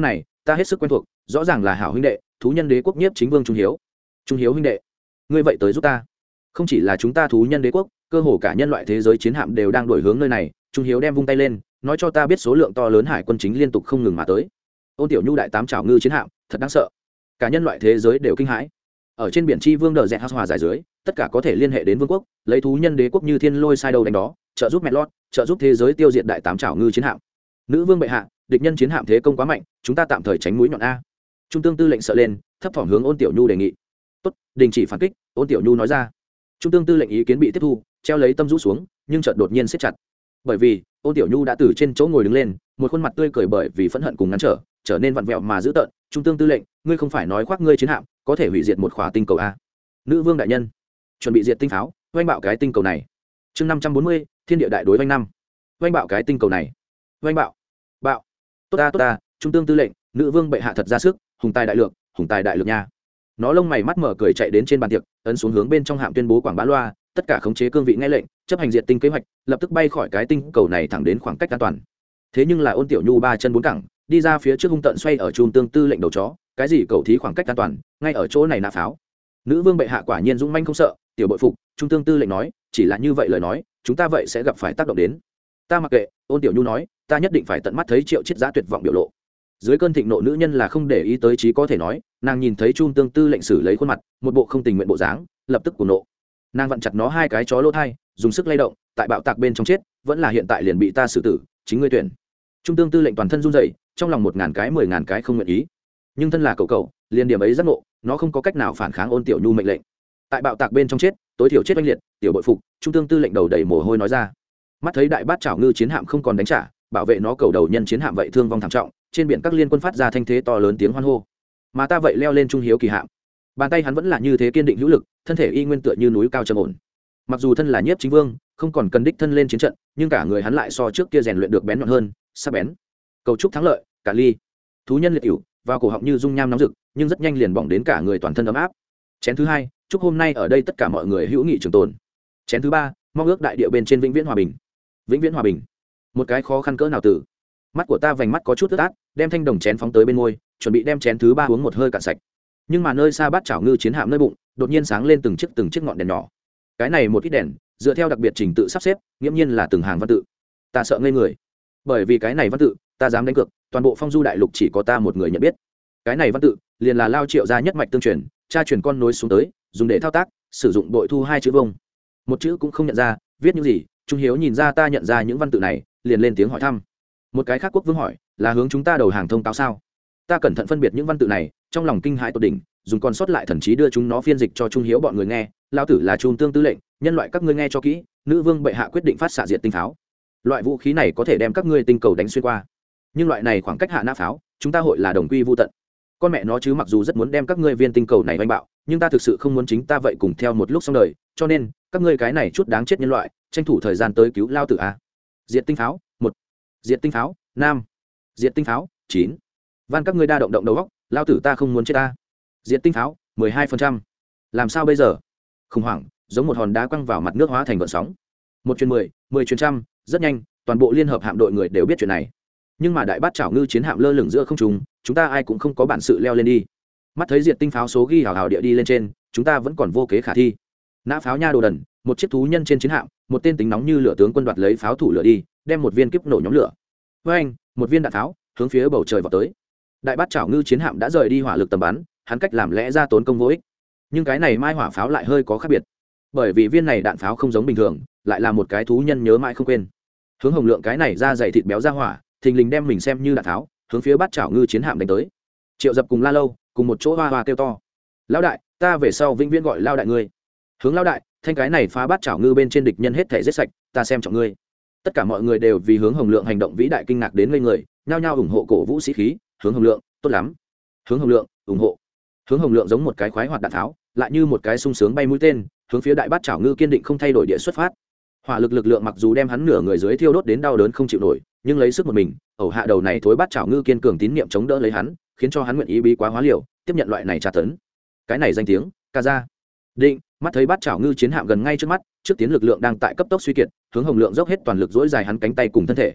ta hết sức quen thuộc, rõ ràng là hảo huynh đệ, thú nhân đế quốc nhiếp chính vương Trung Hiếu. Trung Hiếu huynh đệ, ngươi vậy tới giúp ta. Không chỉ là chúng ta thú nhân đế quốc, cơ hồ cả nhân loại thế giới chiến hạm đều đang đổi hướng nơi này. Trung Hiếu đem vung tay lên, nói cho ta biết số lượng to lớn hải quân chính liên tục không ngừng mà tới. Ôn Tiểu Nhu đại tám trảo ngư chiến hạm, thật đáng sợ. Cả nhân loại thế giới đều kinh hãi. Ở trên biển chi vương đờ dẹt hòa giải dưới, tất cả có thể liên hệ đến vương quốc, lấy thú nhân đế quốc như thiên lôi sai đầu đánh đó, trợ giúp Metlot, trợ giúp thế giới tiêu diệt đại tám trảo ngư chiến hạm. Nữ vương bệ hạ, địch nhân chiến hạm thế công quá mạnh, chúng ta tạm thời tránh mũi nhọn a. Trung tương tư lệnh sợ lên, thấp thỏm hướng Ôn Tiểu Nhu đề nghị. Tốt, đình chỉ phản kích. Ôn Tiểu Nhu nói ra. Trung tương tư lệnh ý kiến bị tiếp thu, treo lấy tâm rũ xuống, nhưng chợt đột nhiên siết chặt. Bởi vì Ôn Tiểu Nhu đã từ trên chỗ ngồi đứng lên, một khuôn mặt tươi cười bởi vì phẫn hận cùng ngăn trở, trở nên vặn vẹo mà dữ tợn. Trung tương tư lệnh, ngươi không phải nói khoác ngươi chiến hạm có thể hủy diệt một khỏa tinh cầu a? Nữ vương đại nhân, chuẩn bị diệt tinh pháo, oanh bạo cái tinh cầu này. Chương năm trăm bốn mươi, thiên địa đại đối oanh năm. Oanh bạo cái tinh cầu này. Oanh bạo. Bạo. Tốt ta tốt ta, Trung tương tư lệnh, nữ vương bệ hạ thật ra sức, hùng tài đại lượng, hùng tài đại lượng nha. Nó lông mày mắt mở cười chạy đến trên bàn tiệc, ấn xuống hướng bên trong hạm tuyên bố quảng bá loa, tất cả khống chế cương vị nghe lệnh, chấp hành diệt tinh kế hoạch, lập tức bay khỏi cái tinh cầu này thẳng đến khoảng cách an toàn. Thế nhưng là Ôn Tiểu Nhu ba chân bốn cẳng, đi ra phía trước hung tận xoay ở Trung tương tư lệnh đầu chó, cái gì cầu thí khoảng cách an toàn, ngay ở chỗ này nã pháo. Nữ vương bệ hạ quả nhiên dũng manh không sợ, tiểu bội phục. Trung tương tư lệnh nói, chỉ là như vậy lời nói, chúng ta vậy sẽ gặp phải tác động đến. Ta mặc kệ. Ôn Tiểu Nhu nói, ta nhất định phải tận mắt thấy Triệu Chiết Giã tuyệt vọng biểu lộ. Dưới cơn thịnh nộ nữ nhân là không để ý tới trí có thể nói, nàng nhìn thấy Trung tương tư lệnh xử lấy khuôn mặt, một bộ không tình nguyện bộ dáng, lập tức cuồng nộ. Nàng vặn chặt nó hai cái chó lỗ thai, dùng sức lay động, tại bạo tạc bên trong chết, vẫn là hiện tại liền bị ta xử tử, chính ngươi tuyển. Trung tương tư lệnh toàn thân run rẩy, trong lòng một ngàn cái mười ngàn cái không nguyện ý. Nhưng thân là cậu cậu, liền điểm ấy giác ngộ, nó không có cách nào phản kháng Ôn Tiểu Nhu mệnh lệnh. Tại bạo tạc bên trong chết, tối thiểu chết oanh liệt, tiểu bội phục. Trung tương tư lệnh đầu đầy mồ hôi nói ra. Mắt thấy đại bát chảo ngư chiến hạm không còn đánh trả, bảo vệ nó cầu đầu nhân chiến hạm vậy thương vong thảm trọng, trên biển các liên quân phát ra thanh thế to lớn tiếng hoan hô. Mà ta vậy leo lên Trung Hiếu kỳ hạm, bàn tay hắn vẫn là như thế kiên định hữu lực, thân thể y nguyên tựa như núi cao trầm ổn. Mặc dù thân là nhiếp chính vương, không còn cần đích thân lên chiến trận, nhưng cả người hắn lại so trước kia rèn luyện được bén nhọn hơn, sắc bén. Cầu chúc thắng lợi, cả ly. Thú nhân liệt cửu vào cổ họng như dung nham nóng rực, nhưng rất nhanh liền bỏng đến cả người toàn thân ấm áp. Chén thứ hai, chúc hôm nay ở đây tất cả mọi người hữu nghị trường tồn. Chén thứ ba, mong ước đại địa bên trên vĩnh viễn hòa bình. Vĩnh viễn hòa bình. Một cái khó khăn cỡ nào tử. Mắt của ta vành mắt có chút ướt át, đem thanh đồng chén phóng tới bên môi, chuẩn bị đem chén thứ ba uống một hơi cạn sạch. Nhưng mà nơi xa bát chảo ngư chiến hạm nơi bụng, đột nhiên sáng lên từng chiếc từng chiếc ngọn đèn nhỏ. Cái này một ít đèn, dựa theo đặc biệt trình tự sắp xếp, nghiễm nhiên là từng hàng văn tự. Ta sợ ngây người, bởi vì cái này văn tự, ta dám đánh cược, toàn bộ Phong Du đại lục chỉ có ta một người nhận biết. Cái này văn tự, liền là Lao Triệu gia nhất mạch tương truyền, cha truyền con nối xuống tới, dùng để thao tác, sử dụng bội thu hai chữ vông. Một chữ cũng không nhận ra, viết những gì? Trung Hiếu nhìn ra ta nhận ra những văn tự này, liền lên tiếng hỏi thăm. Một cái khác quốc vương hỏi, là hướng chúng ta đầu hàng thông cáo sao? Ta cẩn thận phân biệt những văn tự này, trong lòng kinh hãi tột đỉnh, dùng còn sót lại thần trí đưa chúng nó phiên dịch cho Trung Hiếu bọn người nghe. Lao tử là Trung tương tư lệnh, nhân loại các ngươi nghe cho kỹ, nữ vương bệ hạ quyết định phát xạ diệt tinh pháo. Loại vũ khí này có thể đem các ngươi tinh cầu đánh xuyên qua, nhưng loại này khoảng cách hạ nã pháo, chúng ta hội là đồng quy vu tận. Con mẹ nó chứ, mặc dù rất muốn đem các ngươi viên tinh cầu này oanh bạo, nhưng ta thực sự không muốn chính ta vậy cùng theo một lúc xong đời, cho nên các ngươi cái này chút đáng chết nhân loại, tranh thủ thời gian tới cứu Lao tử a. Diệt tinh pháo một, diệt tinh pháo năm, diệt tinh pháo chín. Van các ngươi đa động động đầu óc, Lao tử ta không muốn chết ta. Diệt tinh pháo mười hai phần trăm. Làm sao bây giờ? Khủng hoảng giống một hòn đá quăng vào mặt nước hóa thành gợn sóng. Một chuyến mười, mười chuyến trăm, rất nhanh, toàn bộ liên hợp hạm đội người đều biết chuyện này. Nhưng mà đại bát chảo ngư chiến hạm lơ lửng giữa không trung, chúng ta ai cũng không có bản sự leo lên đi. Mắt thấy diệt tinh pháo số ghi hào hào địa đi lên trên, chúng ta vẫn còn vô kế khả thi. Nã pháo nha đồ đần, một chiếc thú nhân trên chiến hạm, một tên tính nóng như lửa tướng quân đoạt lấy pháo thủ lửa đi, đem một viên kiếp nổ nhóm lửa. Với anh, một viên đạn pháo hướng phía bầu trời vọt tới. Đại bát chảo ngư chiến hạm đã rời đi hỏa lực tầm bắn, hắn cách làm lẽ ra tốn công vô ích. Nhưng cái này mai hỏa pháo lại hơi có khác biệt, bởi vì viên này đạn pháo không giống bình thường, lại là một cái thú nhân nhớ mãi không quên. Hướng Hồng Lượng cái này ra dày thịt béo ra hỏa, thình lình đem mình xem như đạn tháo, hướng phía bát chảo ngư chiến hạm đánh tới. Triệu Dập cùng La Lâu cùng một chỗ hoa hoa kêu to, lão đại, ta về sau vĩnh viễn gọi lao đại ngươi. Hướng lão đại, thanh cái này phá bát chảo ngư bên trên địch nhân hết thể giết sạch, ta xem trọng ngươi. Tất cả mọi người đều vì Hướng Hồng Lượng hành động vĩ đại kinh ngạc đến ngây người, nhao nhao ủng hộ cổ vũ sĩ khí. Hướng Hồng Lượng, tốt lắm. Hướng Hồng Lượng, ủng hộ. Hướng Hồng Lượng giống một cái khoái hoạt đạn tháo, lại như một cái sung sướng bay mũi tên, hướng phía đại bát chảo ngư kiên định không thay đổi địa xuất phát. Hỏa lực lực lượng mặc dù đem hắn nửa người dưới thiêu đốt đến đau đớn không chịu nổi, nhưng lấy sức một mình, ẩu hạ đầu này thối bát chảo ngư kiên cường tín niệm chống đỡ lấy hắn, khiến cho hắn nguyện ý bí quá hóa liều, tiếp nhận loại này tra tấn. Cái này danh tiếng, ca ra. Định, mắt thấy bát chảo ngư chiến hạm gần ngay trước mắt, trước tiến lực lượng đang tại cấp tốc suy kiệt, Hướng Hồng Lượng dốc hết toàn lực dỗi dài hắn cánh tay cùng thân thể.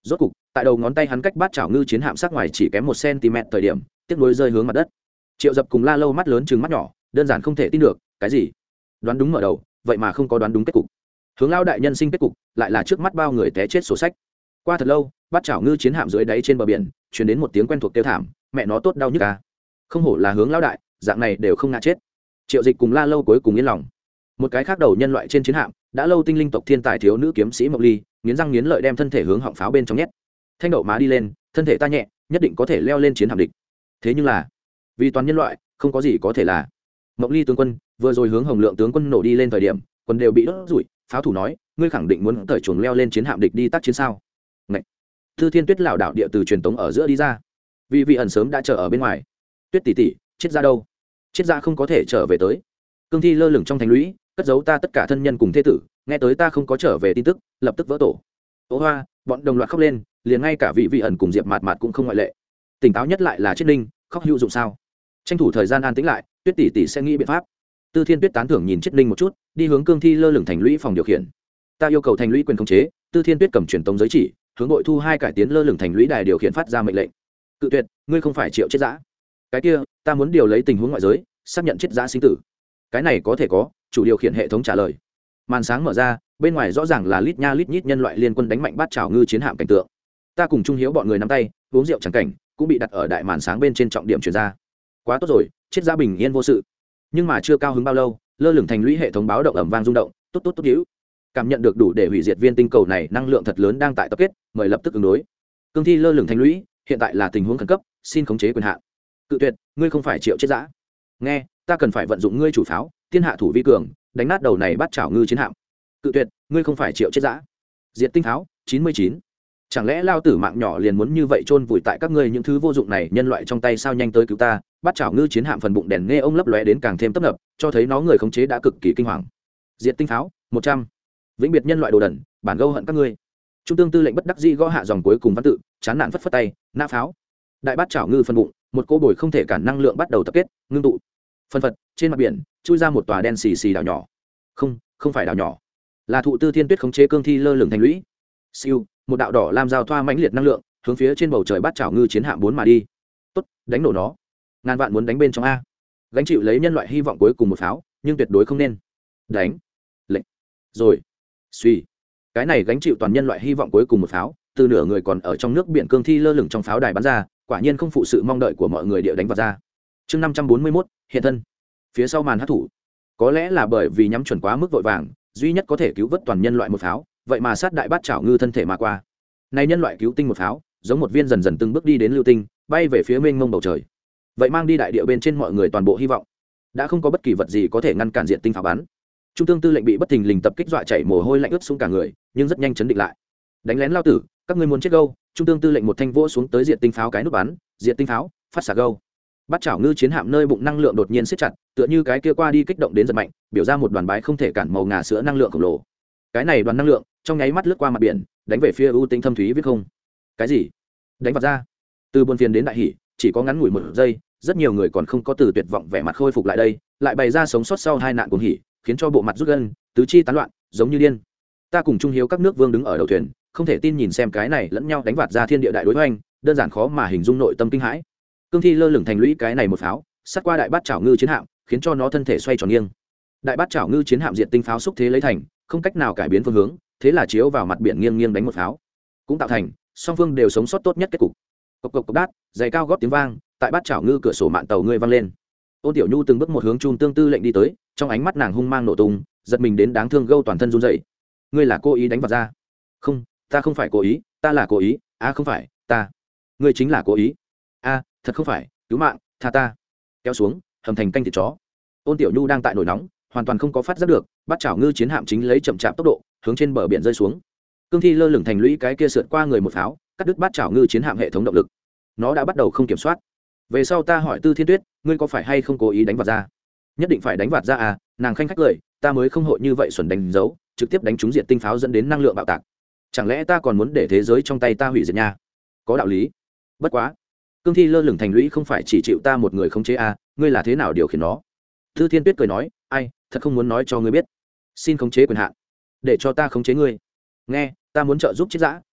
Rốt cục tại đầu ngón tay hắn cách bát chảo ngư chiến hạm sát ngoài chỉ kém một cm thời điểm tiếp nối rơi hướng mặt đất. Triệu Dập cùng La Lâu mắt lớn chừng mắt nhỏ, đơn giản không thể tin được. Cái gì? Đoán đúng mở đầu, vậy mà không có đoán đúng kết cục. Hướng Lao đại nhân sinh kết cục lại là trước mắt bao người té chết sổ sách. Qua thật lâu, bát chảo ngư chiến hạm dưới đáy trên bờ biển truyền đến một tiếng quen thuộc kêu thảm, mẹ nó tốt đau nhức à. Không hổ là Hướng Lao đại, dạng này đều không ngã chết. Triệu Dịch cùng La Lâu cuối cùng yên lòng. Một cái khác đầu nhân loại trên chiến hạm, đã lâu tinh linh tộc thiên tài thiếu nữ kiếm sĩ Mộc Ly, nghiến răng nghiến lợi đem thân thể hướng họng pháo bên trong nhét. Thanh đậu má đi lên, thân thể ta nhẹ, nhất định có thể leo lên chiến hạm địch. Thế nhưng là, vì toàn nhân loại, không có gì có thể là. Mộc Ly tướng quân vừa rồi hướng Hồng Lượng tướng quân nổ đi lên thời điểm, quân đều bị đốt rủi, pháo thủ nói, ngươi khẳng định muốn cởi chuồng leo lên chiến hạm địch đi tác chiến sao? Ngậy. Thư Thiên Tuyết lảo đảo địa từ truyền tống ở giữa đi ra. Vì vị ẩn sớm đã chờ ở bên ngoài. Tuyết tỷ tỷ, chết ra đâu? Chết ra không có thể trở về tới. Cương thi lơ lửng trong thành lũy, cất giấu ta tất cả thân nhân cùng thế tử, nghe tới ta không có trở về tin tức, lập tức vỡ tổ. Ô hoa, bọn đồng loạt khóc lên, liền ngay cả vị vị ẩn cùng Diệp Mạt Mạt cũng không ngoại lệ. Tỉnh táo nhất lại là Triết Ninh, khóc hữu dụng sao? Tranh thủ thời gian an tĩnh lại, Tuyết tỷ tỷ sẽ nghĩ biện pháp. Tư Thiên Tuyết tán thưởng nhìn Triết Ninh một chút, đi hướng cương thi lơ lửng thành lũy phòng điều khiển. Ta yêu cầu thành lũy quyền khống chế. Tư Thiên Tuyết cầm truyền tống giới chỉ, hướng nội thu hai cải tiến lơ lửng thành lũy đài điều khiển phát ra mệnh lệnh. Cự tuyệt, ngươi không phải Triệu Chết Dã. Cái kia, ta muốn điều lấy tình huống ngoại giới, xác nhận Chết Dã sinh tử. Cái này có thể có, chủ điều khiển hệ thống trả lời. Màn sáng mở ra, bên ngoài rõ ràng là lít nha lít nhít nhân loại liên quân đánh mạnh bát chảo ngư chiến hạm cảnh tượng. Ta cùng Trung Hiếu bọn người nắm tay, uống rượu chẳng cảnh, cũng bị đặt ở đại màn sáng bên trên trọng điểm truyền ra. Quá tốt rồi, Chết Dã bình yên vô sự. Nhưng mà chưa cao hứng bao lâu, lơ lửng thành lũy hệ thống báo động ầm vang rung động, tốt tốt tốt hữu. Cảm nhận được đủ để hủy diệt viên tinh cầu này năng lượng thật lớn đang tại tập kết, mời lập tức ứng đối. Cương thi lơ lửng thành lũy, hiện tại là tình huống khẩn cấp, xin khống chế quyền hạn. Cự tuyệt, ngươi không phải Triệu Chết Dã. Nghe, ta cần phải vận dụng ngươi chủ pháo, thiên hạ thủ vi cường, đánh nát đầu này bắt chảo ngư chiến hạm. Cự tuyệt, ngươi không phải Triệu Chết Dã. Diệt tinh pháo, chín mươi chín. Chẳng lẽ lao tử mạng nhỏ liền muốn như vậy chôn vùi tại các ngươi những thứ vô dụng này nhân loại trong tay sao? Nhanh tới cứu ta. Bắt chảo ngư chiến hạm phần bụng đèn nghe ông lấp lóe đến càng thêm tấp nập, cho thấy nó người khống chế đã cực kỳ kinh hoàng. Diệt tinh pháo, một trăm. Vĩnh biệt nhân loại đồ đần, bản gâu hận các ngươi. Trung tương tư lệnh bất đắc dĩ gõ hạ dòng cuối cùng văn tự, chán nản phất phất tay, nã pháo. Đại bát chảo ngư phần bụng, một cô bồi không thể cản năng lượng bắt đầu tập kết, ngưng tụ. Phân phật, trên mặt biển, chui ra một tòa đen xì xì đảo nhỏ. Không, không phải đảo nhỏ, là thụ Tư Thiên Tuyết khống chế cương thi lơ lửng thành lũy. Siêu, một đạo đỏ lam giao thoa mãnh liệt năng lượng, hướng phía trên bầu trời bát chảo ngư chiến hạm bốn mà đi. Tốt, đánh nổ nó. Ngàn vạn muốn đánh bên trong a. Gánh chịu lấy nhân loại hy vọng cuối cùng một pháo, nhưng tuyệt đối không nên. Đánh. Lệnh. Rồi. Suy. Cái này gánh chịu toàn nhân loại hy vọng cuối cùng một pháo, từ nửa người còn ở trong nước biển cương thi lơ lửng trong pháo đài bắn ra, quả nhiên không phụ sự mong đợi của mọi người địa đánh vào ra. Chương năm trăm bốn mươi mốt, hiện thân. Phía sau màn hát thủ. Có lẽ là bởi vì nhắm chuẩn quá mức vội vàng, duy nhất có thể cứu vớt toàn nhân loại một pháo, vậy mà sát đại bát chảo ngư thân thể mà qua. Này nhân loại cứu tinh một pháo, giống một viên dần dần từng bước đi đến lưu tinh, bay về phía mênh mông bầu trời. Vậy mang đi đại địa bên trên mọi người toàn bộ hy vọng. Đã không có bất kỳ vật gì có thể ngăn cản diện tinh pháo bắn. Trung tương tư lệnh bị bất thình lình tập kích dọa chảy mồ hôi lạnh ướt xuống cả người, nhưng rất nhanh chấn định lại. Đánh lén lao tử, các ngươi muốn chết gâu. Trung tương tư lệnh một thanh vỗ xuống tới diện tinh pháo cái nút bắn, diện tinh pháo phát xạ gâu. Bắt chảo ngư chiến hạm nơi bụng năng lượng đột nhiên siết chặt, tựa như cái kia qua đi kích động đến giật mạnh, biểu ra một đoàn bái không thể cản màu ngà sữa năng lượng khổng lồ. Cái này đoàn năng lượng trong nháy mắt lướt qua mặt biển, đánh về phía ưu tinh thâm thúy viết không. Cái gì? Đánh vào ra. Từ buồn phiền đến đại hỉ, chỉ có ngắn ngủi một giây, rất nhiều người còn không có từ tuyệt vọng vẻ mặt khôi phục lại đây, lại bày ra sống sót sau hai nạn cuồng hỉ, khiến cho bộ mặt rút gân, tứ chi tán loạn, giống như điên. Ta cùng Trung Hiếu các nước vương đứng ở đầu thuyền, không thể tin nhìn xem cái này lẫn nhau đánh vạt ra thiên địa đại đối hoành, đơn giản khó mà hình dung nội tâm kinh hãi. Cương thi lơ lửng thành lũy cái này một pháo, sát qua đại bát chảo ngư chiến hạm, khiến cho nó thân thể xoay tròn nghiêng. Đại bát chảo ngư chiến hạm diện tinh pháo xúc thế lấy thành, không cách nào cải biến phương hướng, thế là chiếu vào mặt biển nghiêng nghiêng đánh một pháo, cũng tạo thành song phương đều sống sót tốt nhất kết cục. Cộc cộc cộc đát, giày cao gót tiếng vang, tại bát chảo ngư cửa sổ mạn tàu ngươi vang lên. Ôn Tiểu Nhu từng bước một hướng Trung tương tư lệnh đi tới, trong ánh mắt nàng hung mang nổ tung, giật mình đến đáng thương gâu toàn thân run rẩy. Ngươi là cố ý đánh vào ra? Không, ta không phải cố ý, ta là cố ý. À không phải, ta. Ngươi chính là cố ý. A, à, thật không phải, cứu mạng, tha ta. Kéo xuống, hầm thành canh thịt chó. Ôn Tiểu Nhu đang tại nổi nóng, hoàn toàn không có phát giác được, bắt chảo ngư chiến hạm chính lấy chậm chạp tốc độ hướng trên bờ biển rơi xuống. Cương thi lơ lửng thành lũy cái kia sượt qua người một pháo, cắt đứt bắt chảo ngư chiến hạm hệ thống động lực. Nó đã bắt đầu không kiểm soát. Về sau ta hỏi Tư Thiên Tuyết, ngươi có phải hay không cố ý đánh vạt ra? Nhất định phải đánh vạt ra à? Nàng khanh khách cười, ta mới không hội như vậy xuẩn đánh dấu, trực tiếp đánh trúng diệt tinh pháo dẫn đến năng lượng bạo tạc. Chẳng lẽ ta còn muốn để thế giới trong tay ta hủy diệt nha? Có đạo lý. Bất quá, cương thi lơ lửng thành lũy không phải chỉ chịu ta một người khống chế à? Ngươi là thế nào điều khiển nó? Tư Thiên Tuyết cười nói, ai, thật không muốn nói cho ngươi biết. Xin khống chế quyền hạn, để cho ta khống chế ngươi. Nghe, ta muốn trợ giúp Chết Dã,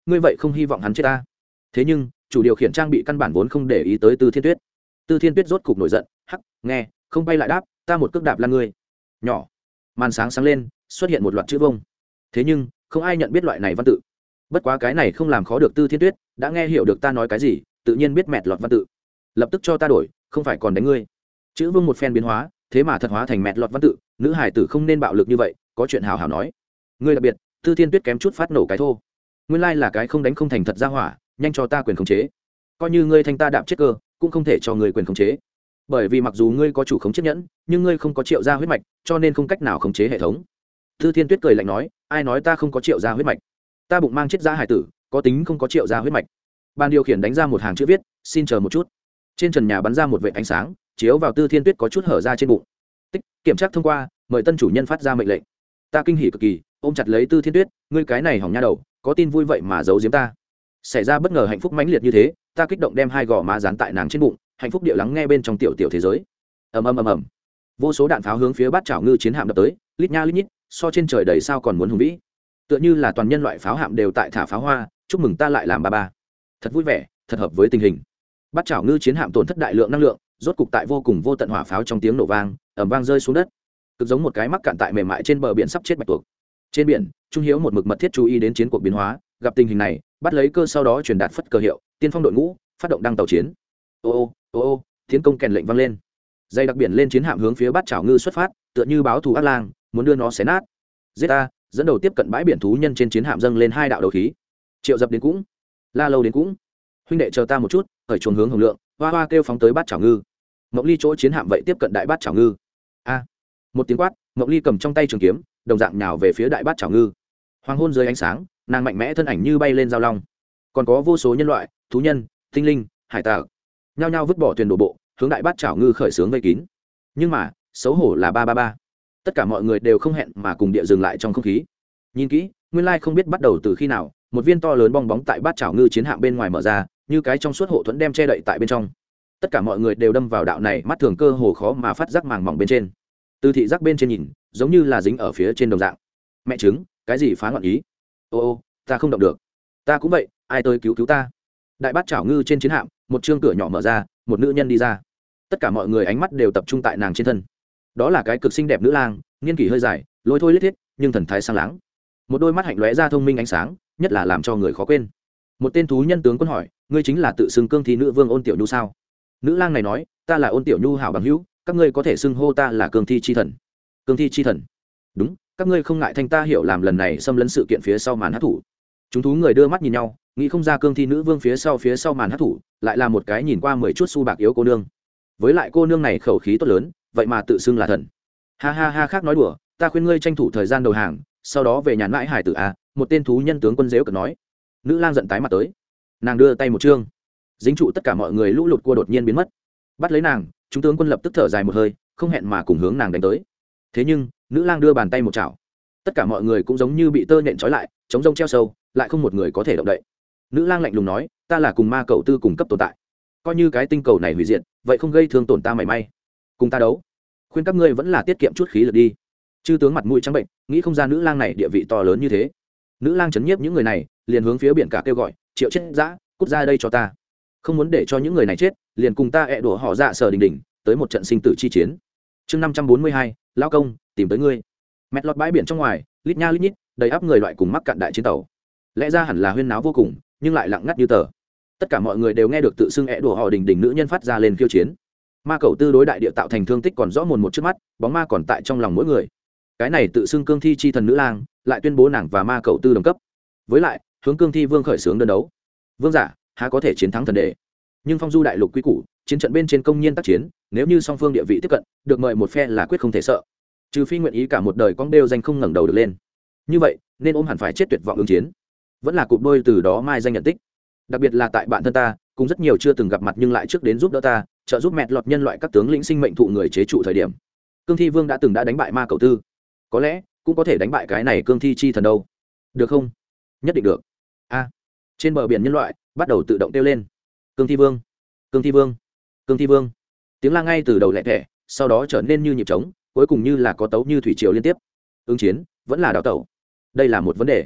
ngươi vậy không hy vọng hắn chết ta. Thế nhưng chủ điều khiển trang bị căn bản vốn không để ý tới Tư Thiên Tuyết. Tư Thiên Tuyết rốt cục nổi giận, hắc, nghe, không bay lại đáp, ta một cước đạp là ngươi. Nhỏ. Màn sáng sáng lên, xuất hiện một loạt chữ vông. Thế nhưng không ai nhận biết loại này văn tự. Bất quá cái này không làm khó được Tư Thiên Tuyết, đã nghe hiểu được ta nói cái gì, tự nhiên biết mẹt lọt văn tự. Lập tức cho ta đổi, không phải còn đánh ngươi. Chữ vương một phen biến hóa, thế mà thật hóa thành mẹt lọt văn tự, nữ hải tử không nên bạo lực như vậy, có chuyện hào hào nói. Ngươi đặc biệt, Tư Thiên Tuyết kém chút phát nổ cái thô. Nguyên lai là cái không đánh không thành thật ra hỏa, nhanh cho ta quyền khống chế. Coi như ngươi thanh ta đạp chết cơ, cũng không thể cho ngươi quyền khống chế. Bởi vì mặc dù ngươi có chủ khống chiếc nhẫn, nhưng ngươi không có triệu ra huyết mạch, cho nên không cách nào khống chế hệ thống. Tư Thiên Tuyết cười lạnh nói, ai nói ta không có triệu ra huyết mạch? Ta bụng mang chết ra hải tử, có tính không có triệu ra huyết mạch. Ban điều khiển đánh ra một hàng chữ viết, xin chờ một chút. Trên trần nhà bắn ra một vệt ánh sáng, chiếu vào Tư Thiên Tuyết có chút hở ra trên bụng. Tích, kiểm tra thông qua, mời tân chủ nhân phát ra mệnh lệnh. Ta kinh hỉ cực kỳ, ôm chặt lấy Tư Thiên Tuyết, ngươi cái này hỏng nha đầu, có tin vui vậy mà giấu giếm ta. Xảy ra bất ngờ hạnh phúc mãnh liệt như thế, ta kích động đem hai gò má dán tại nàng trên bụng, hạnh phúc điệu lắng nghe bên trong tiểu tiểu thế giới. Ầm ầm ầm ầm. Vô số đạn pháo hướng phía Bát Chảo Ngư chiến hạm đập tới, lít nha lít nhít, so trên trời đầy sao còn muốn hùng vĩ. Tựa như là toàn nhân loại pháo hạm đều tại thả pháo hoa, chúc mừng ta lại làm ba ba. Thật vui vẻ, thật hợp với tình hình. Bát Chảo Ngư chiến hạm tổn thất đại lượng năng lượng, rốt cục tại vô cùng vô tận hỏa pháo trong tiếng nổ vang, ầm vang rơi xuống đất. Cực giống một cái mắc cạn tại mềm mại trên bờ biển sắp chết bạch tuộc. Trên biển, Trung Hiếu một mực mật thiết chú ý đến chiến cuộc biến hóa, gặp tình hình này, bắt lấy cơ sau đó truyền đạt phất cờ hiệu, tiên phong đội ngũ, phát động đăng tàu chiến. Ô ô ô ô, tiến công kèn lệnh vang lên. Dây đặc biển lên chiến hạm hướng phía Bát Chảo Ngư xuất phát, tựa như báo thù ác lang, muốn đưa nó xé nát. Giết ta, dẫn đầu tiếp cận bãi biển thú nhân trên chiến hạm dâng lên hai đạo đầu khí. Triệu Dập đến cũng, La Lâu đến cũng. Huynh đệ chờ ta một chút, ở chuồng hướng Hồng Lượng, hoa hoa kêu phóng tới Bát Chảo Ngư. Mộng Ly chỗ chiến hạm vậy tiếp cận đại Bát Chảo Ngư. A, một tiếng quát, Mộng Ly cầm trong tay trường kiếm, đồng dạng nhào về phía đại Bát Chảo Ngư. Hoàng hôn dưới ánh sáng, nàng mạnh mẽ thân ảnh như bay lên giao long. Còn có vô số nhân loại, thú nhân, tinh linh, hải tặc, nhao nhao vứt bỏ thuyền đổ bộ, hướng đại Bát Chảo Ngư khởi xướng vây kín. Nhưng mà, xấu hổ là ba ba ba. Tất cả mọi người đều không hẹn mà cùng địa dừng lại trong không khí. Nhìn kỹ, nguyên lai không biết bắt đầu từ khi nào, một viên to lớn bong bóng tại Bát Chảo Ngư chiến hạm bên ngoài mở ra, như cái trong suốt hộ thuẫn đem che đậy tại bên trong. Tất cả mọi người đều đâm vào đạo này, mắt thường cơ hồ khó mà phát giác màng mỏng bên trên. Từ thị giác bên trên nhìn, giống như là dính ở phía trên đồng dạng. Mẹ chứng, cái gì phá ngọn ý? Ô ô, ta không động được. Ta cũng vậy, ai tới cứu cứu ta? Đại Bát Chảo Ngư trên chiến hạm, một chương cửa nhỏ mở ra, một nữ nhân đi ra. Tất cả mọi người ánh mắt đều tập trung tại nàng trên thân. Đó là cái cực xinh đẹp nữ lang, niên kỷ hơi dài, lôi thôi lết thiết, nhưng thần thái sang láng. Một đôi mắt hạnh lóe ra thông minh ánh sáng, nhất là làm cho người khó quên. Một tên thú nhân tướng quân hỏi, ngươi chính là tự xưng cương thi nữ vương Ôn Tiểu Nhu sao? Nữ lang này nói, ta là Ôn Tiểu Nhu hảo bằng hữu, các ngươi có thể xưng hô ta là cương thi chi thần. Cương thi chi thần? Đúng, các ngươi không ngại thanh ta hiểu làm lần này xâm lấn sự kiện phía sau màn hát thủ. Chúng thú người đưa mắt nhìn nhau, nghĩ không ra cương thi nữ vương phía sau phía sau màn hát thủ, lại là một cái nhìn qua mười chút xu bạc yếu cô nương. Với lại cô nương này khẩu khí tốt lớn, vậy mà tự xưng là thần. Ha ha ha, khác nói đùa, ta khuyên ngươi tranh thủ thời gian đầu hàng, sau đó về nhà mãi hải tử a. Một tên thú nhân tướng quân dếu cợt nói. Nữ lang giận tái mặt tới, nàng đưa tay một chương, dính trụ tất cả mọi người, lũ lụt cua đột nhiên biến mất. Bắt lấy nàng, chúng tướng quân lập tức thở dài một hơi, không hẹn mà cùng hướng nàng đánh tới. Thế nhưng nữ lang đưa bàn tay một chảo, tất cả mọi người cũng giống như bị tơ nhện trói lại, chống rông treo sâu, lại không một người có thể động đậy. Nữ lang lạnh lùng nói, ta là cùng ma cầu tư cùng cấp tồn tại, coi như cái tinh cầu này hủy diệt, vậy không gây thương tổn ta mảy may. Cùng ta đấu, khuyên các ngươi vẫn là tiết kiệm chút khí lực đi. Chư tướng mặt mũi trắng bệnh, nghĩ không ra nữ lang này địa vị to lớn như thế. Nữ lang chấn nhiếp những người này, liền hướng phía biển cả kêu gọi, triệu chết dã, cút ra đây cho ta, không muốn để cho những người này chết, liền cùng ta ẹ đổ họ dạ sở đình đình tới một trận sinh tử chi chiến. Chương năm trăm bốn mươi hai, lão công tìm tới ngươi. Mẹt lọt bãi biển trong ngoài, lít nha lít nhít, đầy ắp người loại cùng mắc cạn đại chiến tàu. Lẽ ra hẳn là huyên náo vô cùng, nhưng lại lặng ngắt như tờ. Tất cả mọi người đều nghe được tự xưng ẹ đổ họ đình đình nữ nhân phát ra lên khiêu chiến. Ma cầu tư đối đại địa tạo thành thương tích còn rõ mồn một trước mắt, bóng ma còn tại trong lòng mỗi người. Cái này tự xưng cương thi chi thần nữ lang, lại tuyên bố nàng và ma cầu tư đồng cấp. Với lại, hướng cương thi vương khởi xướng đơn đấu. Vương giả há có thể chiến thắng thần đệ? Nhưng phong du đại lục quy củ, chiến trận bên trên công nhiên tác chiến, nếu như song phương địa vị tiếp cận, được mời một phe là quyết không thể sợ. Trừ phi nguyện ý cả một đời con đeo danh không ngẩng đầu được lên. Như vậy, nên ôm hẳn phải chết tuyệt vọng ứng chiến. Vẫn là cụp đôi từ đó mai danh nhận tích. Đặc biệt là tại bạn thân ta, cũng rất nhiều chưa từng gặp mặt nhưng lại trước đến giúp đỡ ta, trợ giúp mẹt lọt nhân loại các tướng lĩnh sinh mệnh thụ người chế trụ thời điểm. Cương thi vương đã từng đã đánh bại ma cầu tư, có lẽ cũng có thể đánh bại cái này cương thi chi thần đâu. Được không? Nhất định được. A, trên bờ biển nhân loại bắt đầu tự động kêu lên, cương thi vương, cương thi vương, cương thi vương. Tiếng la ngay từ đầu lẹ thẻ, sau đó trở nên như nhịp trống, cuối cùng như là có tấu như thủy triều liên tiếp. Ứng chiến vẫn là đào tẩu, đây là một vấn đề.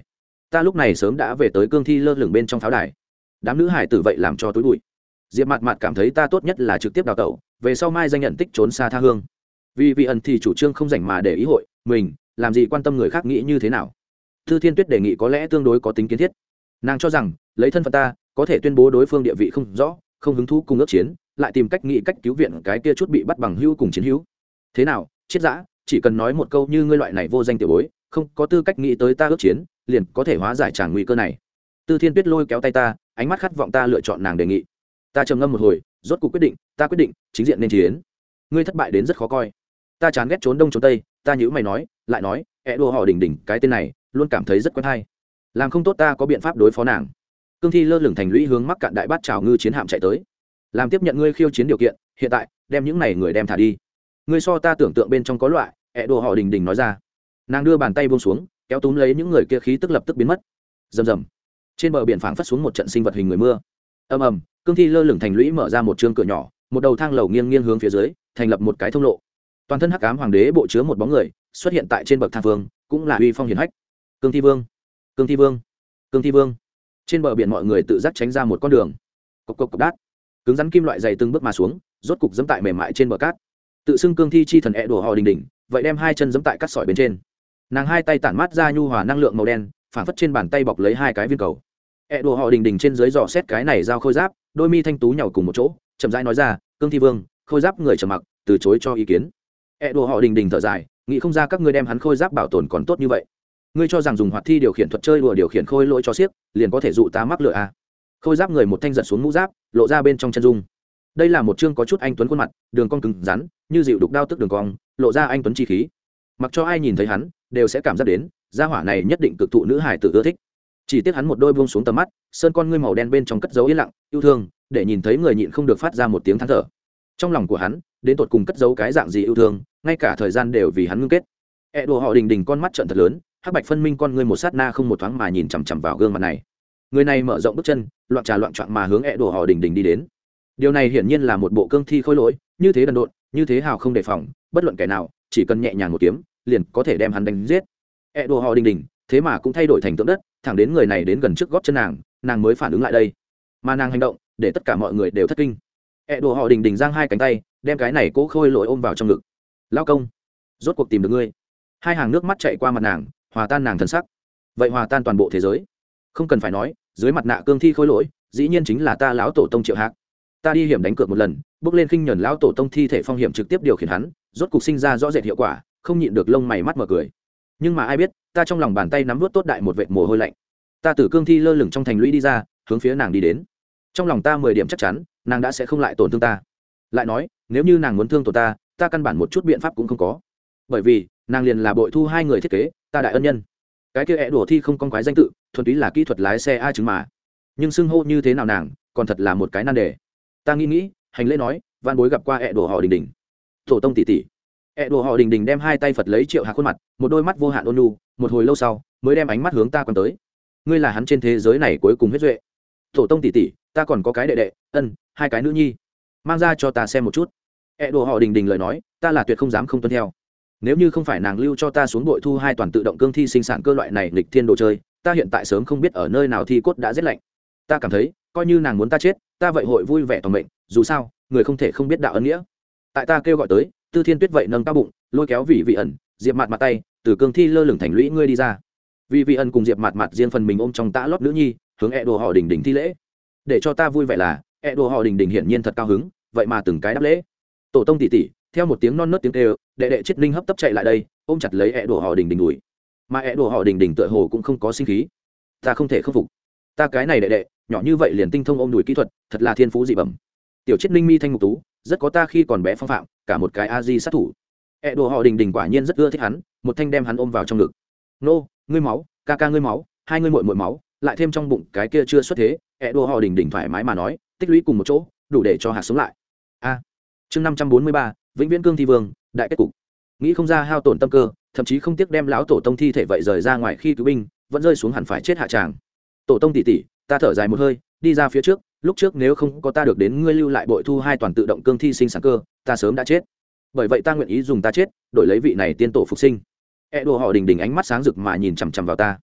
ta lúc này sớm đã về tới cương thi lơ lửng bên trong pháo đài. Đám nữ hải tử vậy làm cho túi bụi. Diệp Mạt Mạt cảm thấy ta tốt nhất là trực tiếp đào tẩu, về sau mai danh nhận tích trốn xa tha hương. Vì vị ẩn thì chủ trương không rảnh mà để ý hội mình, làm gì quan tâm người khác nghĩ như thế nào. Thư Thiên Tuyết đề nghị có lẽ tương đối có tính kiến thiết. Nàng cho rằng lấy thân phận ta có thể tuyên bố đối phương địa vị không rõ, không hứng thú cùng ước chiến, lại tìm cách nghĩ cách cứu viện cái kia chút bị bắt bằng hữu cùng chiến hữu. Thế nào, Triết Dã, chỉ cần nói một câu như ngươi loại này vô danh tiểu bối, không có tư cách nghĩ tới ta ước chiến, liền có thể hóa giải tràng nguy cơ này. Tư Thiên Tuyết lôi kéo tay ta, ánh mắt khát vọng ta lựa chọn nàng đề nghị. Ta trầm ngâm một hồi, rốt cuộc quyết định, ta quyết định chính diện nên chiến. Ngươi thất bại đến rất khó coi. Ta chán ghét trốn đông trốn tây, ta nhíu mày nói, lại nói, ẻ đùa họ đỉnh đỉnh, cái tên này, luôn cảm thấy rất quen hay. Làm không tốt ta có biện pháp đối phó nàng. Cương thi lơ lửng thành lũy hướng mắc cạn đại bát trào ngư chiến hạm chạy tới. Làm tiếp nhận ngươi khiêu chiến điều kiện, hiện tại, đem những này người đem thả đi. Ngươi so ta tưởng tượng bên trong có loại, ẻ đùa họ đỉnh đỉnh nói ra. Nàng đưa bàn tay buông xuống, kéo túm lấy những người kia khí tức lập tức biến mất. Rầm rầm. Trên bờ biển phảng phất xuống một trận sinh vật hình người mưa. Ầm ầm, cương thi lơ lửng thành lũy mở ra một trương cửa nhỏ, một đầu thang lầu nghiêng nghiêng hướng phía dưới, thành lập một cái thông lộ. Toàn thân hắc ám hoàng đế bộ chứa một bóng người, xuất hiện tại trên bậc thang vương, cũng là uy phong hiển hách. Cương thi vương, cương thi vương, cương thi vương. Trên bờ biển mọi người tự giác tránh ra một con đường. Cộc cộc cộc đát. Cứng rắn kim loại dày từng bước mà xuống, rốt cục giẫm tại mềm mại trên bờ cát. Tự xưng cương thi chi thần ẹ đùa họ đình đình, vậy đem hai chân giẫm tại cát sỏi bên trên. Nàng hai tay tản mát ra nhu hòa năng lượng màu đen, phản phất trên bàn tay bọc lấy hai cái viên cầu. ẹ đùa họ đình đình trên dưới dò xét cái này giao khôi giáp, đôi mi thanh tú nhàu cùng một chỗ, chậm rãi nói ra, cương thi vương, khôi giáp người trầm mặc, từ chối cho ý kiến. ẹ đùa họ đình đình thở dài, nghĩ không ra các ngươi đem hắn khôi giáp bảo tồn còn tốt như vậy. Ngươi cho rằng dùng hoạt thi điều khiển thuật chơi đùa điều khiển khôi lỗi cho xiếc, liền có thể dụ ta mắc lừa à? Khôi giáp người một thanh giật xuống mũ giáp, lộ ra bên trong chân dung. Đây là một chương có chút anh tuấn khuôn mặt, đường cong cứng rắn, như dịu đục đao tức đường cong, lộ ra anh tuấn chi khí. Mặc cho ai nhìn thấy hắn, đều sẽ cảm giác đến, gia hỏa này nhất định cực thụ nữ hải tử ưa thích. Chỉ tiếc hắn một đôi buông xuống tầm mắt, sơn con ngươi màu đen bên trong cất giấu yên lặng, yêu thương, để nhìn thấy người nhịn không được phát ra một tiếng than thở. Trong lòng của hắn, đến tột cùng cất giấu cái dạng gì yêu thương, ngay cả thời gian đều vì hắn ngưng kết. ẹ đùa họ đình đình con mắt trợn thật lớn, hắc bạch phân minh con ngươi một sát na không một thoáng mà nhìn chằm chằm vào gương mặt này. Người này mở rộng bước chân, loạn trà loạn choạng mà hướng ẹ đùa họ đình đình đi đến. Điều này hiển nhiên là một bộ cương thi khôi lỗi, như thế đần độn, như thế hào không đề phòng, bất luận kẻ nào, chỉ cần nhẹ nhàng một kiếm, liền có thể đem hắn đánh giết. ẹ đùa họ đình đình, thế mà cũng thay đổi thành tượng đất, thẳng đến người này đến gần trước gót chân nàng, nàng mới phản ứng lại đây. Mà nàng hành động, để tất cả mọi người đều thất kinh. ẹ đùa họ đình đình giang hai cánh tay, đem cái này cố khôi lỗi ôm vào trong ngực. Lao công, rốt cuộc tìm được ngươi. Hai hàng nước mắt chạy qua mặt nàng, hòa tan nàng thân sắc. Vậy hòa tan toàn bộ thế giới. Không cần phải nói, dưới mặt nạ cương thi khôi lỗi, dĩ nhiên chính là ta lão tổ tông Triệu Hạc. Ta đi hiểm đánh cược một lần, bước lên khinh nhẫn lão tổ tông thi thể phong hiểm trực tiếp điều khiển hắn, rốt cục sinh ra rõ rệt hiệu quả, không nhịn được lông mày mắt mở cười. Nhưng mà ai biết, ta trong lòng bàn tay nắm nuốt tốt đại một vệt mồ hôi lạnh. Ta từ cương thi lơ lửng trong thành lũy đi ra, hướng phía nàng đi đến. Trong lòng ta mười điểm chắc chắn, nàng đã sẽ không lại tổn thương ta. Lại nói, nếu như nàng muốn thương tổn ta, ta căn bản một chút biện pháp cũng không có. Bởi vì, nàng liền là bội thu hai người thiết kế, ta đại ân nhân. Cái kia ẻ đùa thi không con quái danh tự, thuần túy là kỹ thuật lái xe ai chứng mà. Nhưng xưng hô như thế nào nàng, còn thật là một cái nan đề. Ta nghĩ nghĩ, hành lễ nói, van bối gặp qua ẻ đùa họ đình đình. Tổ tông tỷ tỷ. ẻ đùa họ đình đình đem hai tay Phật lấy Triệu Hạc khuôn mặt, một đôi mắt vô hạn ôn nhu, một hồi lâu sau, mới đem ánh mắt hướng ta quan tới. Ngươi là hắn trên thế giới này cuối cùng huyết duệ. Tổ tông tỷ tỷ, ta còn có cái đệ đệ, ân, hai cái nữ nhi. Mang ra cho ta xem một chút. ẻ đùa họ đình đình lời nói, ta là tuyệt không dám không tuân theo. Nếu như không phải nàng lưu cho ta xuống bội thu hai toàn tự động cương thi sinh sản cơ loại này nghịch thiên đồ chơi, ta hiện tại sớm không biết ở nơi nào thi cốt đã giết lạnh. Ta cảm thấy, coi như nàng muốn ta chết, ta vậy hội vui vẻ toàn mệnh, dù sao, người không thể không biết đạo ân nghĩa. Tại ta kêu gọi tới, Tư Thiên Tuyết vậy nâng cao bụng, lôi kéo Vị Vị ẩn, Diệp Mạt Mạt tay, từ cương thi lơ lửng thành lũy ngươi đi ra. Vị Vị ẩn cùng Diệp Mạt Mạt riêng phần mình ôm trong tã lót nữ nhi, hướng ẹ đồ họ đình đình thi lễ. Để cho ta vui vẻ là, ẹ đồ họ đình đình hiển nhiên thật cao hứng, vậy mà từng cái đáp lễ. Tổ tông tỷ tỷ, theo một tiếng non nớt tiếng kêu, đệ đệ Chiết Ninh hấp tấp chạy lại đây, ôm chặt lấy ẹ đồ họ đình đình đùi. Mà ẹ đồ họ đình đình tựa hồ cũng không có sinh khí. Ta không thể khắc phục. Ta cái này đệ đệ, nhỏ như vậy liền tinh thông ôm đùi kỹ thuật, thật là thiên phú dị bẩm. Tiểu Chiết Ninh mi thanh mục tú, rất có ta khi còn bé phong phạm, cả một cái a di sát thủ. ẹ đồ họ đình đình quả nhiên rất ưa thích hắn, một thanh đem hắn ôm vào trong ngực. Nô, ngươi máu, ca ca ngươi máu, hai ngươi muội muội máu, lại thêm trong bụng cái kia chưa xuất thế, ẹ đồ họ đình đình thoải mái mà nói, tích lũy cùng một chỗ, đủ để cho Hạc sống lại. A. Chương năm trăm bốn mươi ba, Vĩnh Viễn Cương Thi Vương, đại kết cục. Nghĩ không ra hao tổn tâm cơ, thậm chí không tiếc đem lão tổ tông thi thể vậy rời ra ngoài khi cứu binh, vẫn rơi xuống hẳn phải chết hạ tràng. Tổ tông tỷ tỷ, ta thở dài một hơi, đi ra phía trước, lúc trước nếu không có ta được đến ngươi lưu lại bội thu hai toàn tự động cương thi sinh sản cơ, ta sớm đã chết. Bởi vậy ta nguyện ý dùng ta chết, đổi lấy vị này tiên tổ phục sinh. ẹ đồ họ đình đình ánh mắt sáng rực mà nhìn chằm chằm vào ta.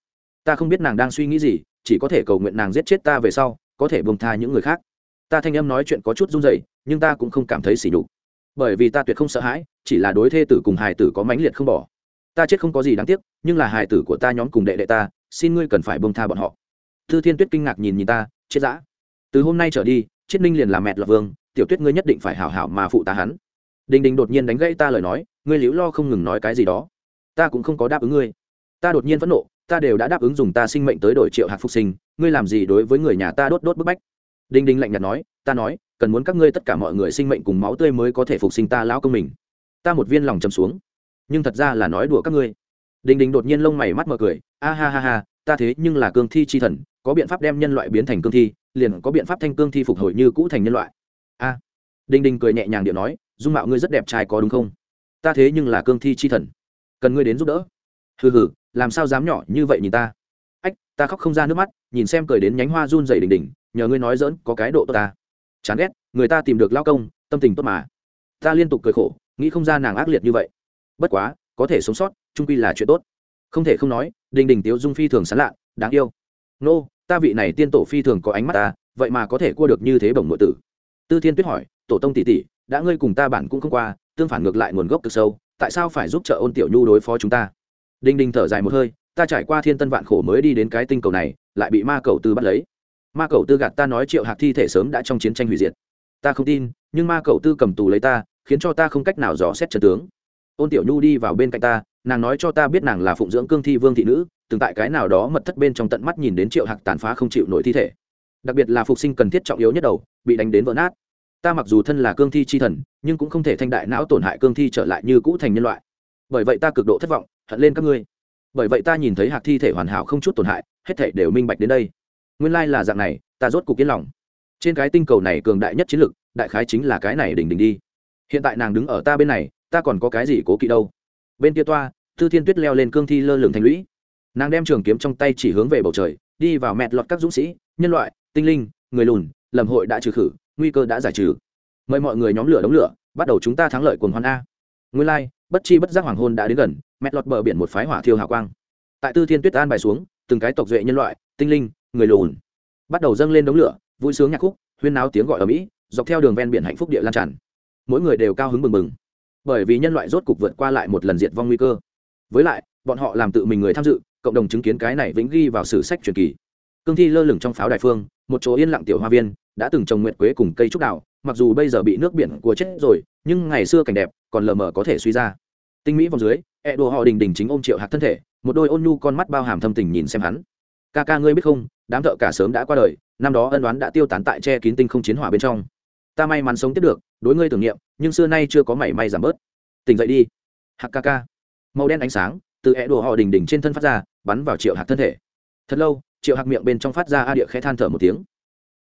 ta không biết nàng đang suy nghĩ gì, chỉ có thể cầu nguyện nàng giết chết ta về sau có thể buông tha những người khác. Ta thanh âm nói chuyện có chút run rẩy, nhưng ta cũng không cảm thấy sỉ nhục, bởi vì ta tuyệt không sợ hãi, chỉ là đối thê tử cùng hài tử có mãnh liệt không bỏ. Ta chết không có gì đáng tiếc, nhưng là hài tử của ta nhóm cùng đệ đệ ta, xin ngươi cần phải buông tha bọn họ. Thư Thiên Tuyết kinh ngạc nhìn nhìn ta, chết dã. Từ hôm nay trở đi, Chiết Ninh liền là mẹ Lọt Vương, tiểu Tuyết ngươi nhất định phải hảo hảo mà phụ ta hắn. Đình Đình đột nhiên đánh gãy ta lời nói, ngươi liễu lo không ngừng nói cái gì đó. Ta cũng không có đáp ứng ngươi. Ta đột nhiên phẫn nộ, ta đều đã đáp ứng dùng ta sinh mệnh tới đổi Triệu Hạc phục sinh, ngươi làm gì đối với người nhà ta đốt đốt bức bách. Đình Đình lạnh nhạt nói, ta nói, cần muốn các ngươi tất cả mọi người sinh mệnh cùng máu tươi mới có thể phục sinh ta lão công mình. Ta một viên lòng trầm xuống, nhưng thật ra là nói đùa các ngươi. Đình Đình đột nhiên lông mày mắt mở cười, a ha ha ha, ta thế nhưng là cương thi chi thần, có biện pháp đem nhân loại biến thành cương thi, liền có biện pháp thanh cương thi phục hồi như cũ thành nhân loại. A. À. Đình Đình cười nhẹ nhàng điệu nói, dung mạo ngươi rất đẹp trai có đúng không? Ta thế nhưng là cương thi chi thần, cần ngươi đến giúp đỡ. Hừ hừ, làm sao dám nhỏ như vậy nhìn ta? Ách, ta khóc không ra nước mắt, nhìn xem cười đến nhánh hoa run rẩy Đình Đình, nhờ ngươi nói dỡn có cái độ tốt ta. Chán ghét, người ta tìm được lao công, tâm tình tốt mà. Ta liên tục cười khổ, nghĩ không ra nàng ác liệt như vậy. Bất quá, có thể sống sót, chung quy là chuyện tốt. Không thể không nói, Đình Đình tiếu dung phi thường sán lạ, đáng yêu. Nô, ta vị này tiên tổ phi thường có ánh mắt ta, vậy mà có thể cua được như thế bổng nội tử. Tư Thiên Tuyết hỏi, tổ tông tỷ tỷ, đã ngươi cùng ta bản cũng không qua, tương phản ngược lại nguồn gốc cực sâu, tại sao phải giúp trợ Ôn Tiểu Nhu đối phó chúng ta? Đình Đình thở dài một hơi, ta trải qua thiên tân vạn khổ mới đi đến cái tinh cầu này, lại bị ma cầu tư bắt lấy. Ma cầu tư gạt ta nói Triệu Hạc thi thể sớm đã trong chiến tranh hủy diệt. Ta không tin, nhưng ma cầu tư cầm tù lấy ta, khiến cho ta không cách nào dò xét chân tướng. Ôn Tiểu Nhu đi vào bên cạnh ta, nàng nói cho ta biết nàng là phụng dưỡng cương thi vương thị nữ, từng tại cái nào đó mật thất bên trong tận mắt nhìn đến Triệu Hạc tàn phá không chịu nổi thi thể, đặc biệt là phục sinh cần thiết trọng yếu nhất đầu bị đánh đến vỡ nát. Ta mặc dù thân là cương thi chi thần, nhưng cũng không thể thanh đại não tổn hại cương thi trở lại như cũ thành nhân loại. Bởi vậy ta cực độ thất vọng, hận lên các ngươi. Bởi vậy ta nhìn thấy Hạc thi thể hoàn hảo không chút tổn hại, hết thảy đều minh bạch đến đây. Nguyên lai là dạng này, ta rốt cục yên lòng. Trên cái tinh cầu này cường đại nhất chiến lực, đại khái chính là cái này Đình Đình đi. Hiện tại nàng đứng ở ta bên này, ta còn có cái gì cố kỵ đâu? Bên kia toa, Tư Thiên Tuyết leo lên cương thi lơ lửng thành lũy, nàng đem trường kiếm trong tay chỉ hướng về bầu trời, đi vào mẹt lọt các dũng sĩ, nhân loại, tinh linh, người lùn, lầm hội đã trừ khử, nguy cơ đã giải trừ. Mời mọi người nhóm lửa đống lửa, bắt đầu chúng ta thắng lợi cuồng hoan a. Nguyên lai, like, bất chi bất giác hoàng hôn đã đến gần, mẹt lọt bờ biển một phái hỏa thiêu hào quang. Tại Tư Thiên Tuyết an bài xuống, từng cái tộc duệ nhân loại, tinh linh, người lùn bắt đầu dâng lên đống lửa, vui sướng nhạc khúc, huyên náo tiếng gọi ở mỹ, dọc theo đường ven biển hạnh phúc địa lan tràn. Mỗi người đều cao hứng mừng mừng, bởi vì nhân loại rốt cục vượt qua lại một lần diệt vong nguy cơ. Với lại, bọn họ làm tự mình người tham dự, cộng đồng chứng kiến cái này vĩnh ghi vào sử sách truyền kỳ. Cương thi lơ lửng trong pháo đài phương, một chỗ yên lặng tiểu hoa viên, đã từng trồng nguyệt quế cùng cây trúc đào, mặc dù bây giờ bị nước biển cua chết rồi, nhưng ngày xưa cảnh đẹp còn lờ mờ có thể suy ra. Tinh mỹ vòng dưới, e đồ họ Đình Đình chính ôm Triệu Hạc thân thể, một đôi ôn nhu con mắt bao hàm thâm tình nhìn xem hắn. Ca ca ngươi biết không, đám thợ cả sớm đã qua đời, năm đó ân oán đã tiêu tán tại che kín tinh không chiến hỏa bên trong. Ta may mắn sống tiếp được, đối ngươi tưởng niệm, nhưng xưa nay chưa có mảy may giảm bớt. Tỉnh dậy đi, Hạc ca ca. Màu đen ánh sáng từ é đồ họ Đình Đình trên thân phát ra, bắn vào Triệu Hạc thân thể. Thật lâu, Triệu Hạc miệng bên trong phát ra a địa khẽ than thở một tiếng.